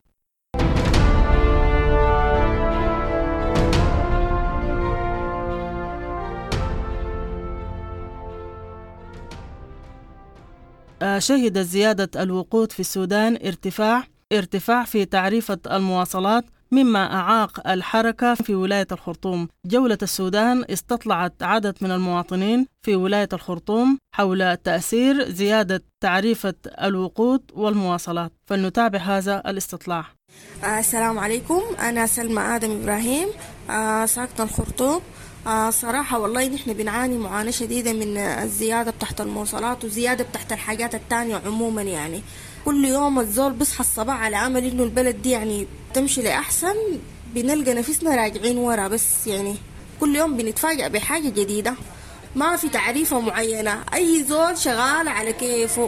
شهدت زيادة الوقود في السودان ارتفاع ارتفاع في تعريفة المواصلات، مما أعاق الحركة في ولاية الخرطوم. جولة السودان استطلعت عدد من المواطنين في ولاية الخرطوم حول تأثير زيادة تعريفة الوقود والمواصلات، فلنتابع هذا الاستطلاع. آه السلام عليكم، أنا سلمى آدم إبراهيم، آه ساكنة الخرطوم. آه صراحة والله نحن بنعاني معاناة شديدة من الزيادة بتاعت المواصلات وزيادة بتاعت الحاجات التانية عموما. يعني كل يوم الزول بصحى الصباح على عمل إنه البلد دي يعني تمشي لأحسن، بنلقى نفسنا راجعين ورا. بس يعني كل يوم بنتفاجأ بحاجة جديدة، ما في تعريفة معينة، أي زول شغال على كيفه.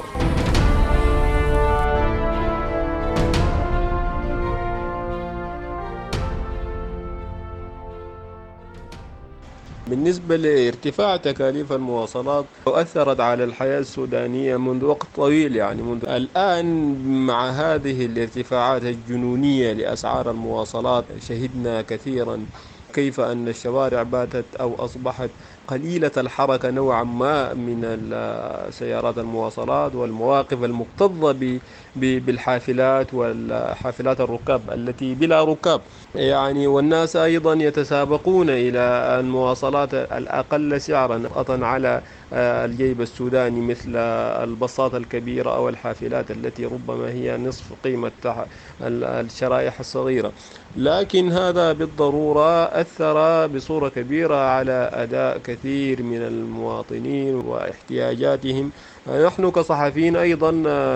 بالنسبة لارتفاع تكاليف المواصلات أثرت على الحياة السودانية منذ وقت طويل، يعني منذ الآن مع هذه الارتفاعات الجنونية لأسعار المواصلات شهدنا كثيرا كيف أن الشوارع باتت أو أصبحت قليلة الحركة نوعا ما من سيارات المواصلات والمواقف المكتظة بالحافلات والحافلات الركاب التي بلا ركاب، يعني والناس أيضا يتسابقون إلى المواصلات الأقل سعرا أطن على الجيب السوداني مثل الباصات الكبيرة أو الحافلات التي ربما هي نصف قيمة الشرائح الصغيرة. لكن هذا بالضرورة أثر بصورة كبيرة على أداء كثير من المواطنين واحتياجاتهم. نحن كصحفيين أيضا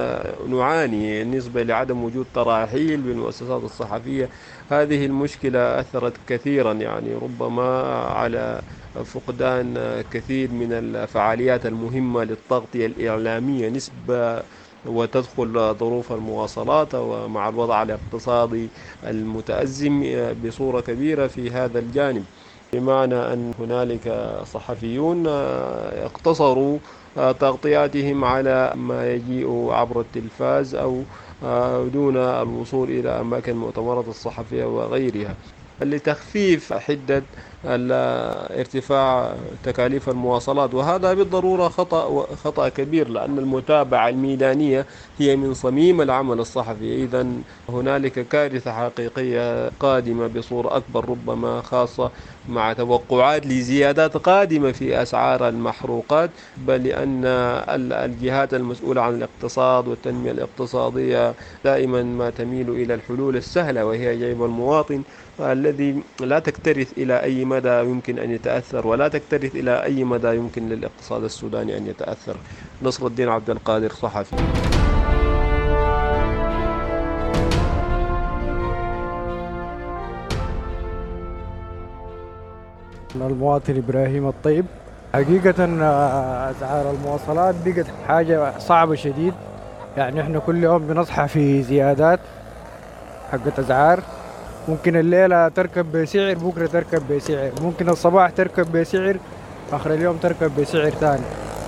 نعاني بالنسبة لعدم وجود تراحيل بالمؤسسات الصحفية. هذه المشكلة أثرت كثيرا، يعني ربما على فقدان كثير من الفعاليات المهمة للتغطية الإعلامية نسبة وتدخل ظروف المواصلات ومع الوضع الاقتصادي المتأزم بصورة كبيرة في هذا الجانب، بمعنى أن هنالك صحفيون اقتصروا تغطياتهم على ما يجيء عبر التلفاز أو دون الوصول إلى أماكن المؤتمرات الصحفية وغيرها لتخفيف حدة ارتفاع تكاليف المواصلات. وهذا بالضرورة خطأ خطأ كبير، لأن المتابعة الميدانية هي من صميم العمل الصحفي. إذن هنالك كارثة حقيقية قادمة بصورة أكبر ربما، خاصة مع توقعات لزيادات قادمة في أسعار المحروقات، بل لأن الجهات المسؤولة عن الاقتصاد والتنمية الاقتصادية دائما ما تميل إلى الحلول السهلة، وهي جيب المواطن الذي لا تكترث إلى أي مدى يمكن أن يتأثر، ولا تكترث إلى أي مدى يمكن للاقتصاد السوداني أن يتأثر. نصر الدين عبد القادر، صحفي. المواطن إبراهيم الطيب. حقيقة أسعار المواصلات بقت حاجة صعبة شديد، يعني إحنا كل يوم بنصحى في زيادات حقت أسعار. ممكن الليلة تركب بسعر، بكرة تركب بسعر، ممكن الصباح تركب بسعر، آخر اليوم تركب بسعر ثاني.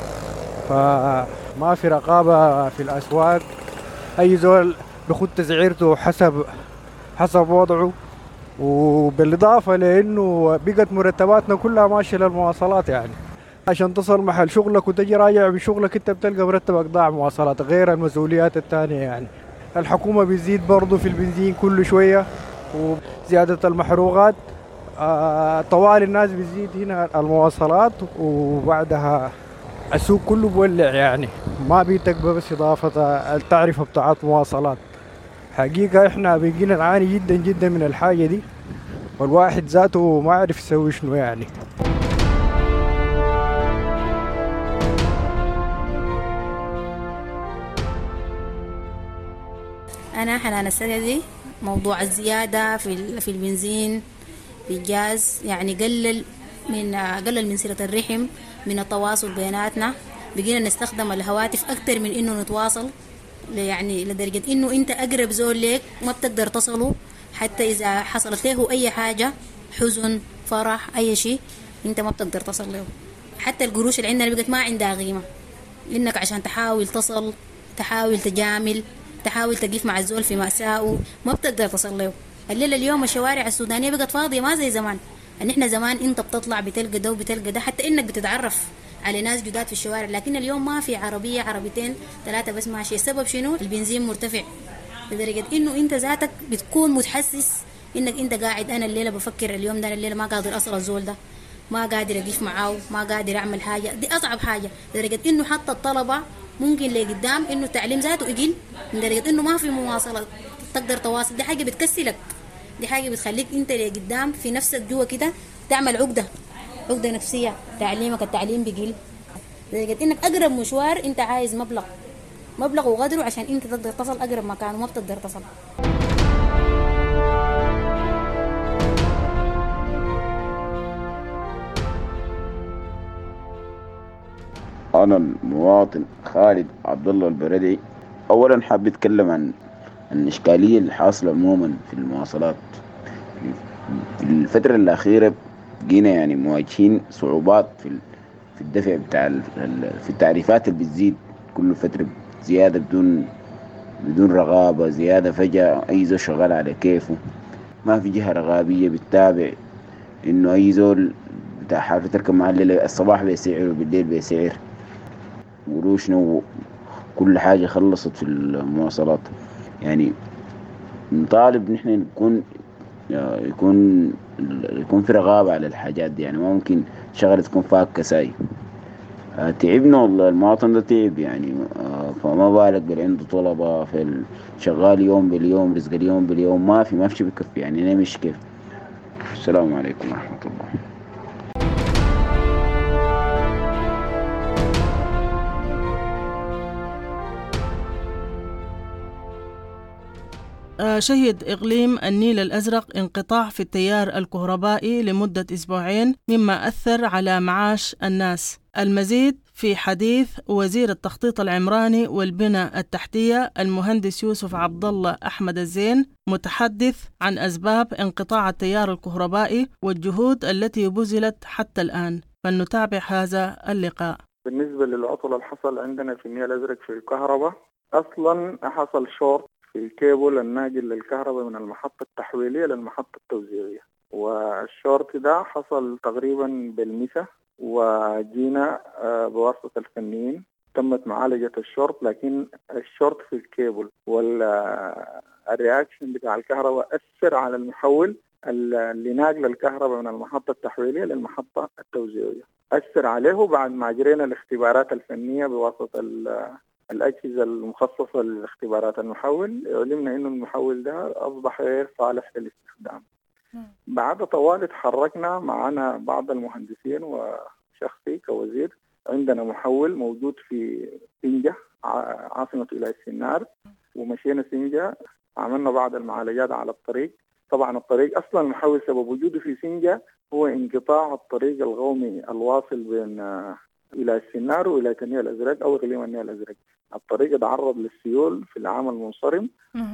فما في رقابة في الأسواق، أي زول بخد تسعيرته حسب حسب وضعه. وبالإضافة لأنه بقت مرتباتنا كلها ماشية للمواصلات، يعني عشان تصل محل شغلك وتجي راجع بشغلك انت بتلقى مرتبك ضاع مواصلات، غير المسؤوليات الثانية. يعني الحكومة بتزيد برضو في البنزين كل شوية، وزيادة المحروقات آه طوال الناس بتزيد هنا المواصلات، وبعدها السوق كله بولع. يعني ما بيتقبل بس إضافة التعرفة بتاعت مواصلات. حقيقة احنا بقينا نعاني جدا جدا من الحاجة دي، والواحد ذاته ما عارف يسوي شنو. يعني أنا حنان السندي. موضوع الزيادة في في البنزين في الجاز يعني قلل من قلل من صلة الرحم، من التواصل بيناتنا. بقينا نستخدم الهواتف أكتر من إنه نتواصل، يعني لدرجة إنه أنت أقرب زول ليك ما بتقدر تصله، حتى إذا حصلت له أي حاجة، حزن، فرح، أي شيء، أنت ما بتقدر تصل له. حتى القروش اللي عندنا بقت ما عندها قيمة، إنك عشان تحاول تصل، تحاول تجامل، تحاول تقف مع الزول في مأساءه، ما بتقدر تصل له. الليلة اليوم الشوارع السودانية بقت فاضية، ما زي زمان. ان احنا زمان انت بتطلع بتلقى ده وبتلقى ده، حتى انك بتتعرف على ناس جداد في الشوارع. لكن اليوم ما في عربية عربيتين ثلاثة بس ماشية. السبب شنو؟ البنزين مرتفع لدرجة انه انت ذاتك بتكون متحسس انك انت قاعد، انا الليلة بفكر اليوم ده، أنا الليلة ما قادر اصل الزول ده، ما قادر اقف معاه، ما قادر اعمل حاجة. دي اصعب حاجة، لدرجة انه حتى الطلبة ممكن لقدام انه التعليم ذاته يقل، لدرجة انه ما في مواصلة تقدر تواصل. دي حاجة بتكسلك، دي حاجة بتخليك انت لقدام في نفسك جوا كده تعمل عقدة عقدة نفسية. تعليمك التعليم بيقل، لدرجة انك اقرب مشوار انت عايز مبلغ مبلغ وقدره عشان انت تقدر تصل اقرب مكان، وما بتقدر تصل. أنا المواطن خالد عبد الله البردي. أولا حاب أتكلم عن الإشكالية الحاصلة عموما في المواصلات في الفترة الأخيرة. جينا يعني مواجهين صعوبات في في الدفع بتاع في التعريفات اللي بتزيد كل فترة، زيادة بدون بدون رغابة، زيادة فجأة أي زول شغال على كيفه، ما في جهة رغابية بتتابع إنه أي زول بتاع حافة تركب مع الليلة الصباح بيسعر وبالليل بيسعر قروشنا، وكل حاجة خلصت في المواصلات. يعني نطالب نحن نكون يكون يكون في رغابة على الحاجات دي، يعني ما ممكن شغلة تكون فيها كساي. تعبنا والله، المواطن ده تعب يعني، فما بالك باللي عنده طلبة في شغال يوم باليوم، رزق اليوم باليوم، ما في ما في شيء بكفي يعني نمشي كيف. السلام عليكم ورحمة الله. شهد إقليم النيل الأزرق انقطاع في التيار الكهربائي لمدة أسبوعين، مما أثر على معاش الناس. المزيد في حديث وزير التخطيط العمراني والبنى التحتية المهندس يوسف عبد الله أحمد الزين، متحدث عن أسباب انقطاع التيار الكهربائي والجهود التي بذلت حتى الآن. فلنتابع هذا اللقاء. بالنسبة للعطل اللي حصل عندنا في النيل الأزرق في الكهرباء، أصلا حصل شورت في الكيبل الناقل للكهرباء من المحطة التحويلية للمحطة التوزيعية، والشورت ده حصل تقريبا بالمسا، وجينا بواسطة الفنيين تمت معالجة الشورت، لكن الشورت في الكيبل والرياكشن بتاع الكهرباء أثر على المحول اللي ناقل الكهرباء من المحطة التحويلية للمحطة التوزيعية، أثر عليه. بعد ما جرينا الاختبارات الفنية بواسطة الأجهزة المخصصة لاختبارات المحول، علمنا إنه المحول ده أصبح غير صالح للاستخدام. بعد طوال تحركنا معنا بعض المهندسين وشخصي كوزير، عندنا محول موجود في سنجة عاصمة ولاية سنار، ومشينا سنجة عملنا بعض المعالجات على الطريق. طبعا الطريق أصلا المحول سبب وجوده في سنجة هو انقطاع الطريق القومي الواصل بين ولاية سنار وولاية النيل الأزرق أو إقليم النيل الأزرق. الطريق تعرض للسيول في العام المنصرم،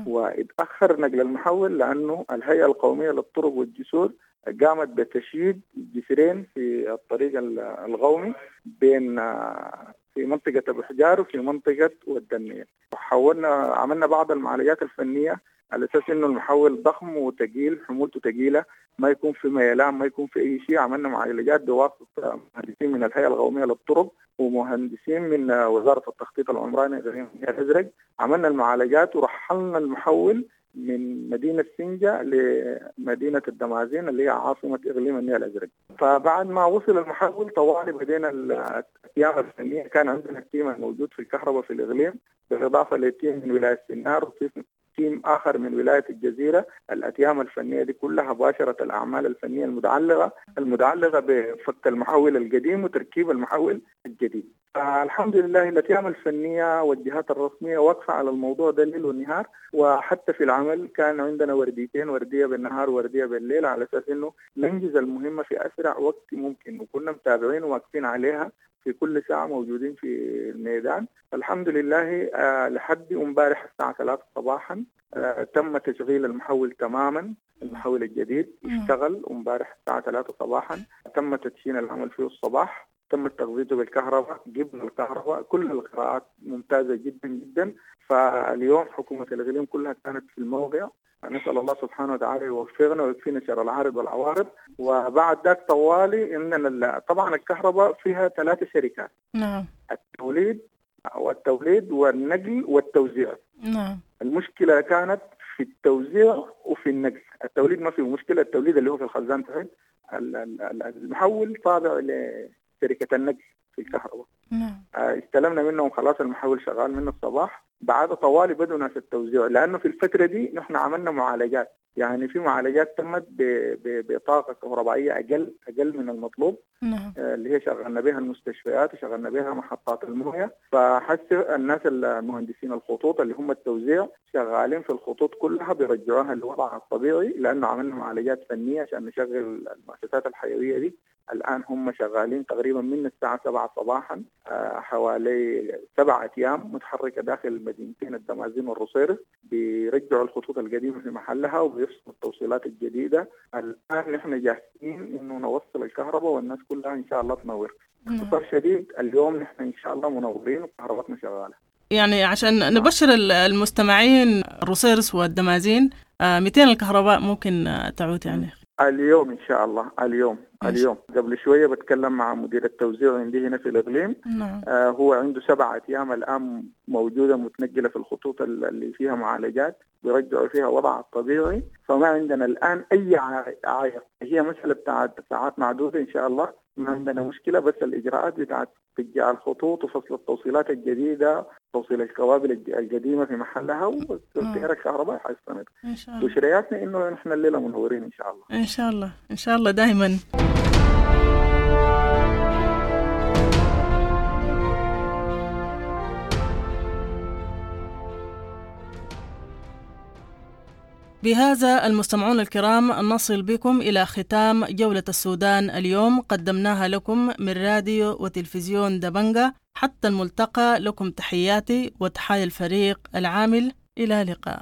واتأخر نقل المحول لأنه الهيئة القومية للطرق والجسور قامت بتشييد جسرين في الطريق القومي بين في منطقة أبو حجار وفي منطقة ود النيل. وحولنا عملنا بعض المعالجات الفنية على أساس إنه المحول ضخم وثقيل، حمولته ثقيلة، ما يكون في ميلان، ما يكون في أي شيء. عملنا معالجات بواسطة مهندسين من الهيئة القومية للطرق ومهندسين من وزارة التخطيط العمراني إقليم النيل الأزرق. عملنا المعالجات ورحلنا المحول من مدينة سنجة لمدينة الدمازين اللي هي عاصمة إقليم النيل الأزرق. فبعد ما وصل المحول طوالي بدينا الأيام الفنية. كان عندنا التيم الموجود في الكهرباء في الإقليم، بالإضافة لتيم من ولاية سنار وتيم تيم آخر من ولاية الجزيرة. الأتيام الفنية دي كلها باشرت الأعمال الفنية المتعلقة المتعلقة بفك المحول القديم وتركيب المحول الجديد. الحمد لله الأتيام الفنية والجهات الرسمية واقفة على الموضوع ده ليل ونهار، وحتى في العمل كان عندنا ورديتين، وردية بالنهار وردية بالليل، على أساس إنه ننجز المهمة في أسرع وقت ممكن، وكنا متابعين وواقفين عليها في كل ساعة موجودين في الميدان. الحمد لله آه لحد امبارح الساعة ثلاثة صباحا آه تم تشغيل المحول تماما. المحول الجديد اشتغل امبارح الساعة ثلاثة صباحا، تم تدشين العمل فيه الصباح، تم تغذيته بالكهرباء، جبنا الكهرباء، كل القراءات ممتازة جدا جدا. فاليوم حكومة الإقليم كلها كانت في الموقع، نسأل الله سبحانه وتعالى يوفقنا ويكفينا شر العارض والعوارض. وبعد ذاك طوالي إننا طبعا الكهرباء فيها ثلاثة شركات، نعم، التوليد والتوليد والنقل والتوزيع. نعم. المشكلة كانت في التوزيع وفي النقل. التوليد ما فيه مشكلة، التوليد اللي هو في الخزان تحت، المحول طابع لشركة النقل في الكهرباء. نعم. استلمنا منهم خلاص، المحول شغال من الصباح. بعد طوالي بدوا ناس التوزيع، لأنه في الفترة دي نحن عملنا معالجات، يعني في معالجات تمت بطاقة كهربائية أقل أقل من المطلوب. نعم. اللي هي شغلنا بها المستشفيات وشغلنا بها محطات الموية. فحس الناس المهندسين الخطوط اللي هم التوزيع شغالين في الخطوط كلها بيرجعوها لوضعها الطبيعي، لأنه عملنا معالجات فنية عشان نشغل المؤسسات الحيوية دي الآن هم شغالين تقريبا من الساعة سبعة صباحا حوالي سبعة أيام متحركة داخل المدينتين الدمازين والروسيرس، بيرجعوا الخطوط القديمة في محلها وبيفصلوا التوصيلات الجديدة. الآن نحن جاهزين إنه نوصل الكهرباء والناس كلها إن شاء الله تنور. باختصار شديد اليوم نحن إن شاء الله منورين وكهرباتنا شغالة. يعني عشان نبشر المستمعين الروسيرس والدمازين مئتين الكهرباء ممكن تعود يعني اليوم إن شاء الله. اليوم اليوم قبل شوية بتكلم مع مدير التوزيع عندي هنا في الإقليم. نعم. آه هو عنده سبعة أيام الآن موجودة متنقلة في الخطوط اللي فيها معالجات بيرجعوا فيها وضعها الطبيعي، فما عندنا الآن أي عائق. هي مسألة بتاعت ساعات معدودة إن شاء الله، ما عندنا مشكلة، بس الإجراءات بتاعت ترجيع الخطوط وفصل التوصيلات الجديدة، توصيل الكوابل القديمة في محلها وتسير الكهرباء حيستمر. وشرياتنا إنه نحن الليلة منورين إن شاء الله. إن شاء الله إن شاء الله دائما. بهذا المستمعون الكرام نصل بكم إلى ختام جولة السودان اليوم، قدمناها لكم من راديو وتلفزيون دبنجة. حتى الملتقى، لكم تحياتي وتحايا الفريق العامل. إلى اللقاء.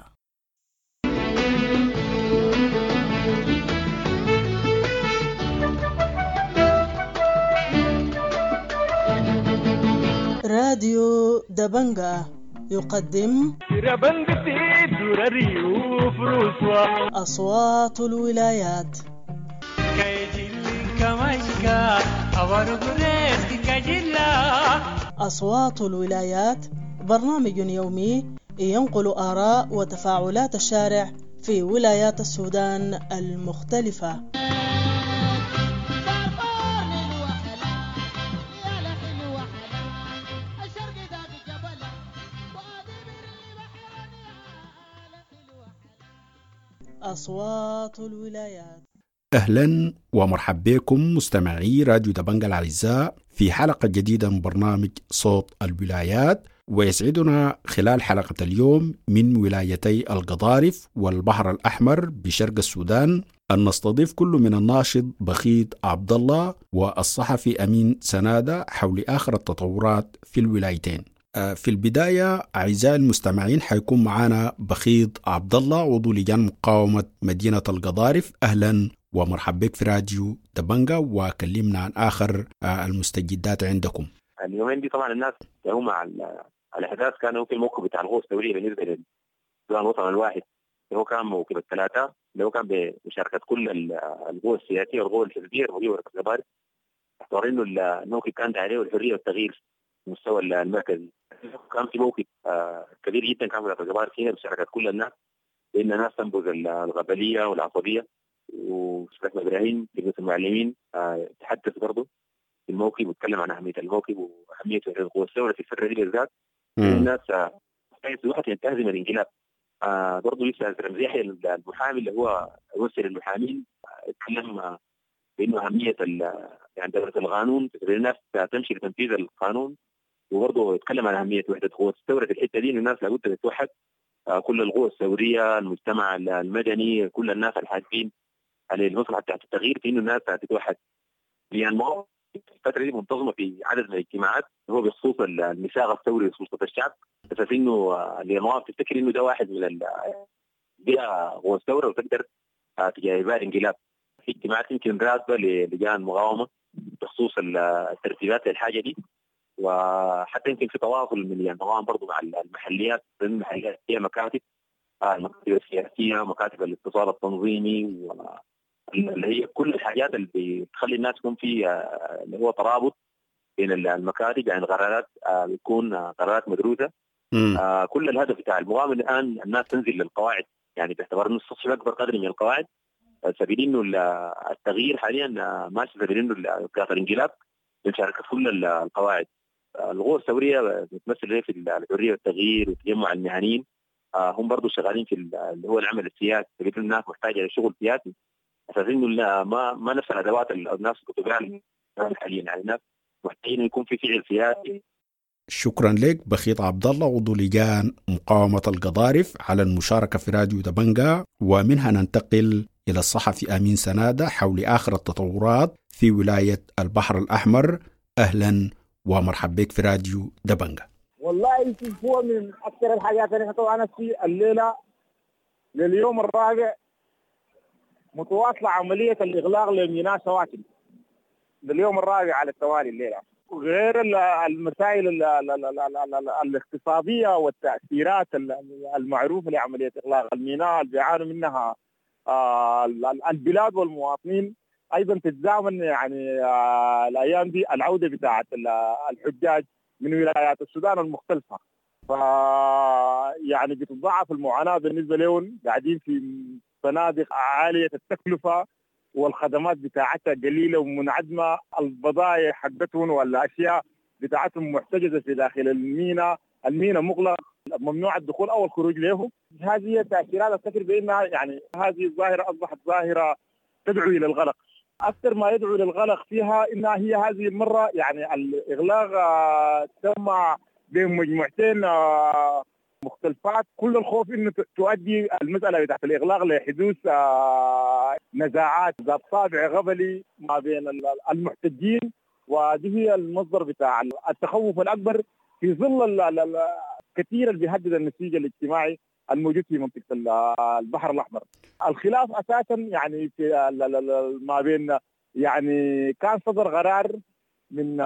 راديو دبنجة يقدم أصوات الولايات. أصوات الولايات برنامج يومي ينقل آراء وتفاعلات الشارع في ولايات السودان المختلفة. أصوات الولايات. أهلا ومرحبا بكم مستمعي راديو دبنجة الأعزاء في حلقة جديدة من برنامج صوت الولايات. ويسعدنا خلال حلقة اليوم من ولايتي القضارف والبحر الأحمر بشرق السودان أن نستضيف كل من الناشط بخيت عبد الله والصحفي أمين سنادة حول آخر التطورات في الولايتين. في البداية أعزائي المستمعين حيكون معنا بخيت عبد الله عضو لجان مقاومة مدينة القضارف. أهلا ومرحبا بك في راديو دبنجة، وكلمنا عن آخر المستجدات عندكم. اليومين دي طبعا الناس هم على الأحداث كانوا في الموقف بتاع الغوث الثورية بالنسبة للسودان الوطن الواحد، اللي هو كان موقف الثلاثة، اللي هو كان بمشاركة كل القوى السياسية والقوى الحزبية الموجودة في القضارف. اعتبر إنه الموقف كان عليه الحرية والتغيير المستوى المركزي. كان في موقف آه كبير جدا كان في القضارف هنا بمشاركة كل الناس، لأن الناس تنبذ الغبلية والعصبية. وشركة إبراهيم لجنة المعلمين آه تحدث برضه في الموقف وتكلم عن أهمية الموقف وأهمية القوى الثورة في الفترة دي بالذات. الناس في وقت ينتهزم الانقلاب. آه برضه لسه رمزي يحيى المحامي اللي هو يمثل المحامين اتكلم آه بأنه أهمية يعني دولة القانون الناس تمشي لتنفيذ القانون، وبرضه يتكلم عن أهمية وحدة قوى الثورة في الحتة دي. إن الناس لابد تتوحد، آه كل القوى الثورية، المجتمع المدني، كل الناس الحاكمين على المصلحة بتاعت التغيير، في إنه الناس تتوحد. يعني الفترة دي منتظمة في عدد من الاجتماعات هو بخصوص الميثاق الثوري لسلطة الشعب، أساس إنه اليوم تفتكر إنه ده واحد من البيئة قوى الثورة وتقدر تجاهل انقلاب. في اجتماعات يمكن راتبة للجان المقاومة بخصوص الترتيبات للحاجة دي، وحتى يمكن في تواصل من المقاومة برضو مع المحليات. المحليات هي مكاتب المكاتب السياسية، مكاتب الاتصال التنظيمي، اللي هي كل الحاجات اللي بتخلي الناس يكون في اللي هو ترابط بين المكاتب. يعني القرارات بتكون قرارات مدروسة. كل الهدف بتاع المقاومة الآن الناس تنزل للقواعد، يعني باعتبار انه السطح اكبر قدر من القواعد، سبيل انه التغيير حاليا ماشي سبيل انه قيادة الانقلاب بمشاركة كل القواعد. القوى الثورية بتمثل في الحرية والتغيير والتجمع المهنيين، هم برضو شغالين في اللي هو العمل السياسي، سبيل الناس محتاجة لشغل سياسي، اساس انه ما ما نفس الادوات الناس كتبها حاليا. يعني الناس محتاجين يكون في فعل سياسي. شكرا لك بخيت عبد الله عضو لجان مقاومة القضارف على المشاركة في راديو دبنجة. ومنها ننتقل إلى الصحفي أمين سنادة حول آخر التطورات في ولاية البحر الأحمر. أهلا ومرحبا بك في راديو دبنجة. والله هو من أكثر الحاجات اللي طبعا في الليلة لليوم الرابع متواصلة عملية الإغلاق لميناء سواكن لليوم الرابع على التوالي الليلة، غير المسائل الاقتصادية والتأثيرات المعروفة لعملية إغلاق الميناء اللي بيعانوا منها البلاد والمواطنين. أيضا تتزامن يعني الأيام دي العودة بتاعة الحجاج من ولايات السودان المختلفة، ف يعني بتضاعف المعاناة بالنسبة لهم، قاعدين في فنادق عالية التكلفة والخدمات بتاعتها قليلة ومنعدمة، البضائع حقتهم والأشياء بتاعتهم محتجزة في داخل الميناء، الميناء مغلق، ممنوع الدخول أو الخروج له. هذه التأثيرات أفتكر بأنها يعني هذه الظاهرة أصبحت ظاهرة تدعو إلى الغلق. أكثر ما يدعو للغلق فيها إنها هي هذه المرة يعني الإغلاق تم بين مجموعتين مختلفات، كل الخوف إنه تؤدي المسألة بتاعت الإغلاق لحدوث نزاعات ذات طابع غبلي ما بين المحتجين، ودي هي المصدر بتاع التخوف الأكبر في ظل كثير اللي بيهدد النسيج الاجتماعي الموجود في منطقة البحر الأحمر. الخلاف أساسا يعني في ما بين يعني كان صدر قرار من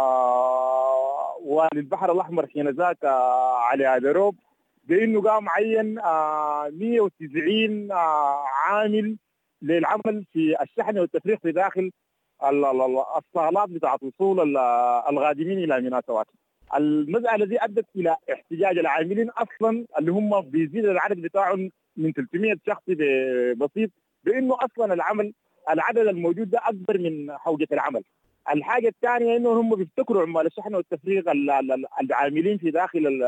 والي البحر الأحمر حين ذاك علي أدروب بأنه قام عين مئة وتسعين عامل للعمل في الشحن والتفريغ في داخل الصالات بتاعت وصول الغادمين إلى ميناء سواكن. المسألة دي أدت إلى احتجاج العاملين أصلا اللي هم بيزيد العدد بتاعهم من ثلاثمئة شخص بسيط، بأنه أصلا العمل العدد الموجود ده أكبر من حوجة العمل. الحاجة الثانية إنه هم بيفتكروا عمال الشحن والتفريغ العاملين في داخل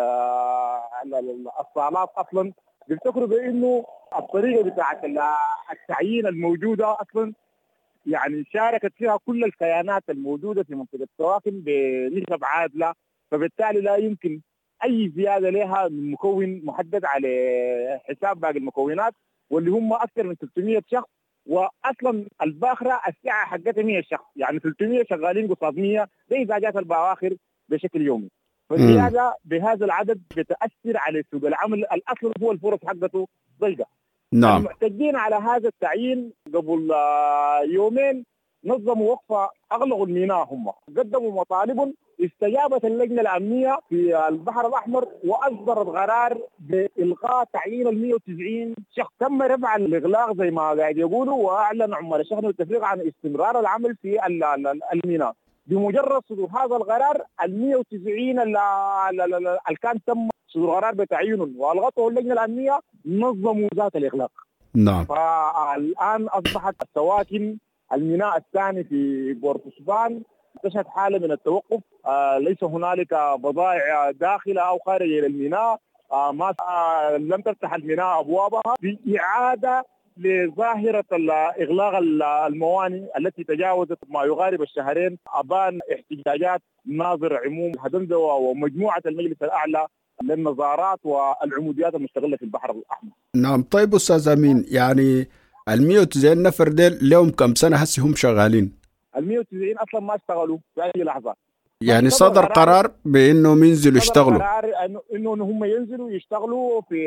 الصالات أصلا بيفتكروا بأنه الطريقة بتاعت التعيين الموجودة أصلا يعني شاركت فيها كل الكيانات الموجودة في منطقة سواكن بنسب عادلة، فبالتالي لا يمكن أي زيادة لها من مكون محدد على حساب باقي المكونات، واللي هم أكثر من ثلاثمئة شخص، وأصلا الباخرة الساعة حقتها مئة شخص، يعني ثلاثمئة شغالين قصاد مئة، ده إذا جات البواخر بشكل يومي. فالزيادة بهذا العدد بتأثر على سوق العمل الأصل هو الفرص حقته ضيقة. نعم. المحتجين على هذا التعيين قبل يومين نظموا وقفة أغلقوا الميناء، هم قدموا مطالب، استجابت اللجنة الأمنية في البحر الأحمر وأصدرت قرار بإلغاء تعيين ال مئة وتسعين شخص. تم رفع الإغلاق زي ما قاعد يقولوا، وأعلن عمال الشحن والتفريغ عن استمرار العمل في الميناء. بمجرد صدور هذا القرار ال مئة وتسعين اللي كان تم صدور قرار بتعيينهم وألغته اللجنة الأمنية نظموا ذات الإغلاق. نعم. فالآن أصبحت السواكن الميناء الثاني في بورتسبان تشهد حالة من التوقف، آه ليس هنالك بضائع داخلة أو خارجة إلى الميناء، آه ما آه لم تفتح الميناء أبوابها، بإعادة لظاهرة إغلاق الموانئ التي تجاوزت ما يقارب الشهرين، أبان احتجاجات ناظر عموم هدندوة ومجموعة المجلس الأعلى للنظارات والعموديات المستغلة في البحر الأحمر. نعم. طيب أستاذ أمين، يعني ال مئة وتسعين نفر ديل لهم كم سنة هسي هم شغالين؟ ال مئة وتسعين أصلا ما اشتغلوا في أي لحظة، يعني صدر قرار بأنهم ينزلوا يشتغلوا، قرار إنه هم ينزلوا يشتغلوا في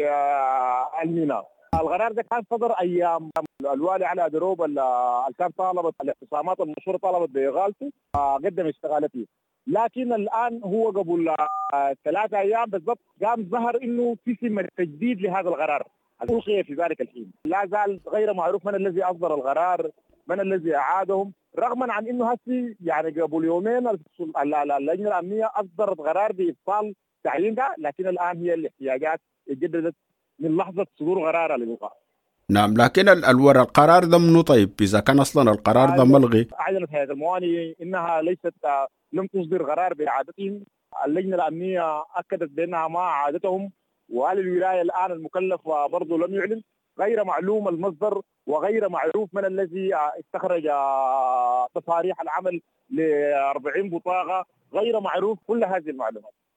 الميناء. القرار ده كان صدر أيام الوالي علي أدروب اللي كان طالبت الاعتصامات المشهورة طالبت بإغالته، قدم استقالته، لكن الآن هو قبل ثلاثة أيام بالضبط قام ظهر إنه تم التجديد لهذا القرار ألقي في ذلك الحين. لا زال غير معروف من الذي أصدر القرار، من الذي أعادهم، رغما عن إنه هسي يعني قبل يومين اللجنة الأمنية أصدرت قرار بإبطال تعيين ده، لكن الآن هي الاحتياجات اتجددت من لحظة صدور قرار الإلغاء. نعم. لكن الورق القرار ده منو؟ طيب إذا كان أصلا القرار ده ملغي. أعلنت هيئة الموانئ إنها ليست لم تصدر قرار بإعادتهم. اللجنة الأمنية أكدت بأنها ما أعادتهم، وآل الولاية الآن المكلف برضه لم يعلن، غير معلوم المصدر وغير معروف من الذي استخرج تصاريح العمل ل أربعين بطاقة، غير معروف كل هذه المعلومات.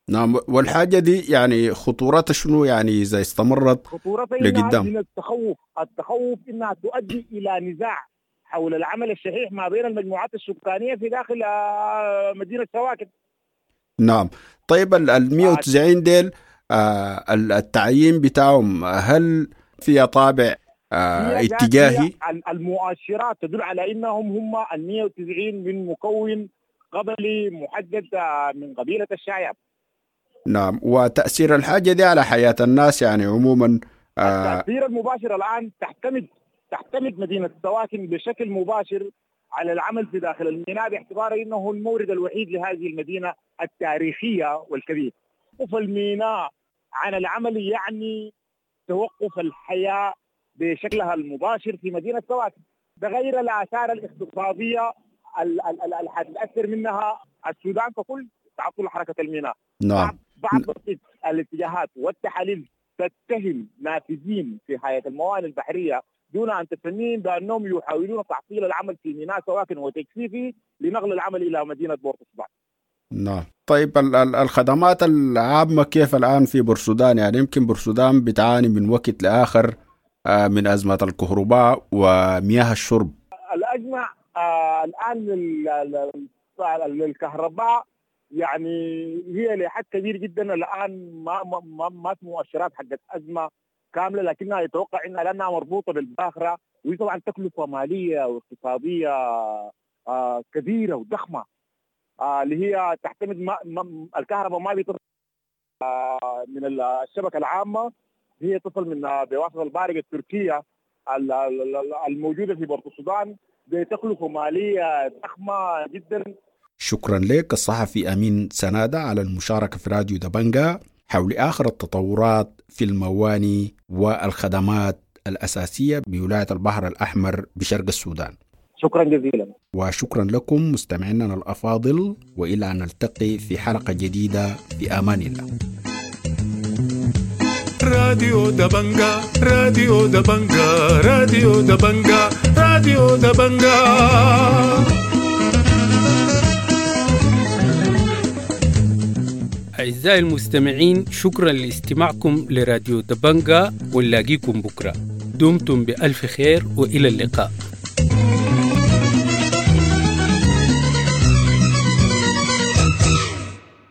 نعم. والحاجة دي يعني خطورتها شنو يعني إذا استمرت خطورتها لقدام؟ من التخوف التخوف إنها تؤدي إلى نزاع حول العمل الشحيح ما بين المجموعات السكانية في داخل مدينة سواكن. نعم. طيب ال مية وتسعين ديل آه التعيين بتاعهم هل فيها طابع آه اتجاهي؟ المؤشرات تدل على انهم هم ال مية وتسعين من مكون قبلي محدد من قبيلة الشايب. نعم. وتأثير الحاجة دي على حياة الناس يعني عموما آه التأثير المباشر الآن تعتمد تعتمد مدينة سواكن بشكل مباشر على العمل في داخل الميناء باعتبار انه المورد الوحيد لهذه المدينة التاريخية والكبير. توقف الميناء عن العمل يعني توقف الحياة بشكلها المباشر في مدينة سواكن، ده غير الآثار الاقتصادية اللي حتتأثر منها السودان ككل تعطل حركة الميناء. نعم. بعض الاتجاهات والتحاليل تتهم نافذين في هيئة الموانئ البحرية دون أن تسميهم بأنهم يحاولون تعطيل العمل في ميناء سواكن وتكثيفه لنقل العمل إلى مدينة بورت السودان. نعم. طيب الخدمات العامة كيف الآن في بورسودان؟ يعني يمكن بورسودان بتعاني من وقت لآخر من أزمة الكهرباء ومياه الشرب. الأزمة آه الآن للكهرباء يعني هي لحد كبير جدا الآن ما ما ما, ما في مؤشرات حقت أزمة كاملة، لكنها يتوقع إنها لأنها مربوطة بالباخرة وهي طبعا تكلفة مالية واقتصادية آه كبيرة وضخمة آه اللي هي تعتمد ما ما الكهرباء ما بيتصل آه من الشبكة العامة، هي تصل من بواسطة البارقة التركية الموجودة في بورت السودان بتكلفة مالية ضخمة جدا. شكرا لك الصحفي أمين سنادة على المشاركة في راديو دبنجة حول آخر التطورات في المواني والخدمات الأساسية بولاية البحر الأحمر بشرق السودان. شكرا جزيلا. وشكرا لكم مستمعينا الأفاضل، وإلى أن نلتقي في حلقة جديدة في أمان الله. راديو دبنجا راديو دبنجا راديو دبنجا راديو دبنجا. أعزائي المستمعين، شكرا لاستماعكم لراديو دبنجا، ونلاقيكم بكرة. دمتم بألف خير وإلى اللقاء.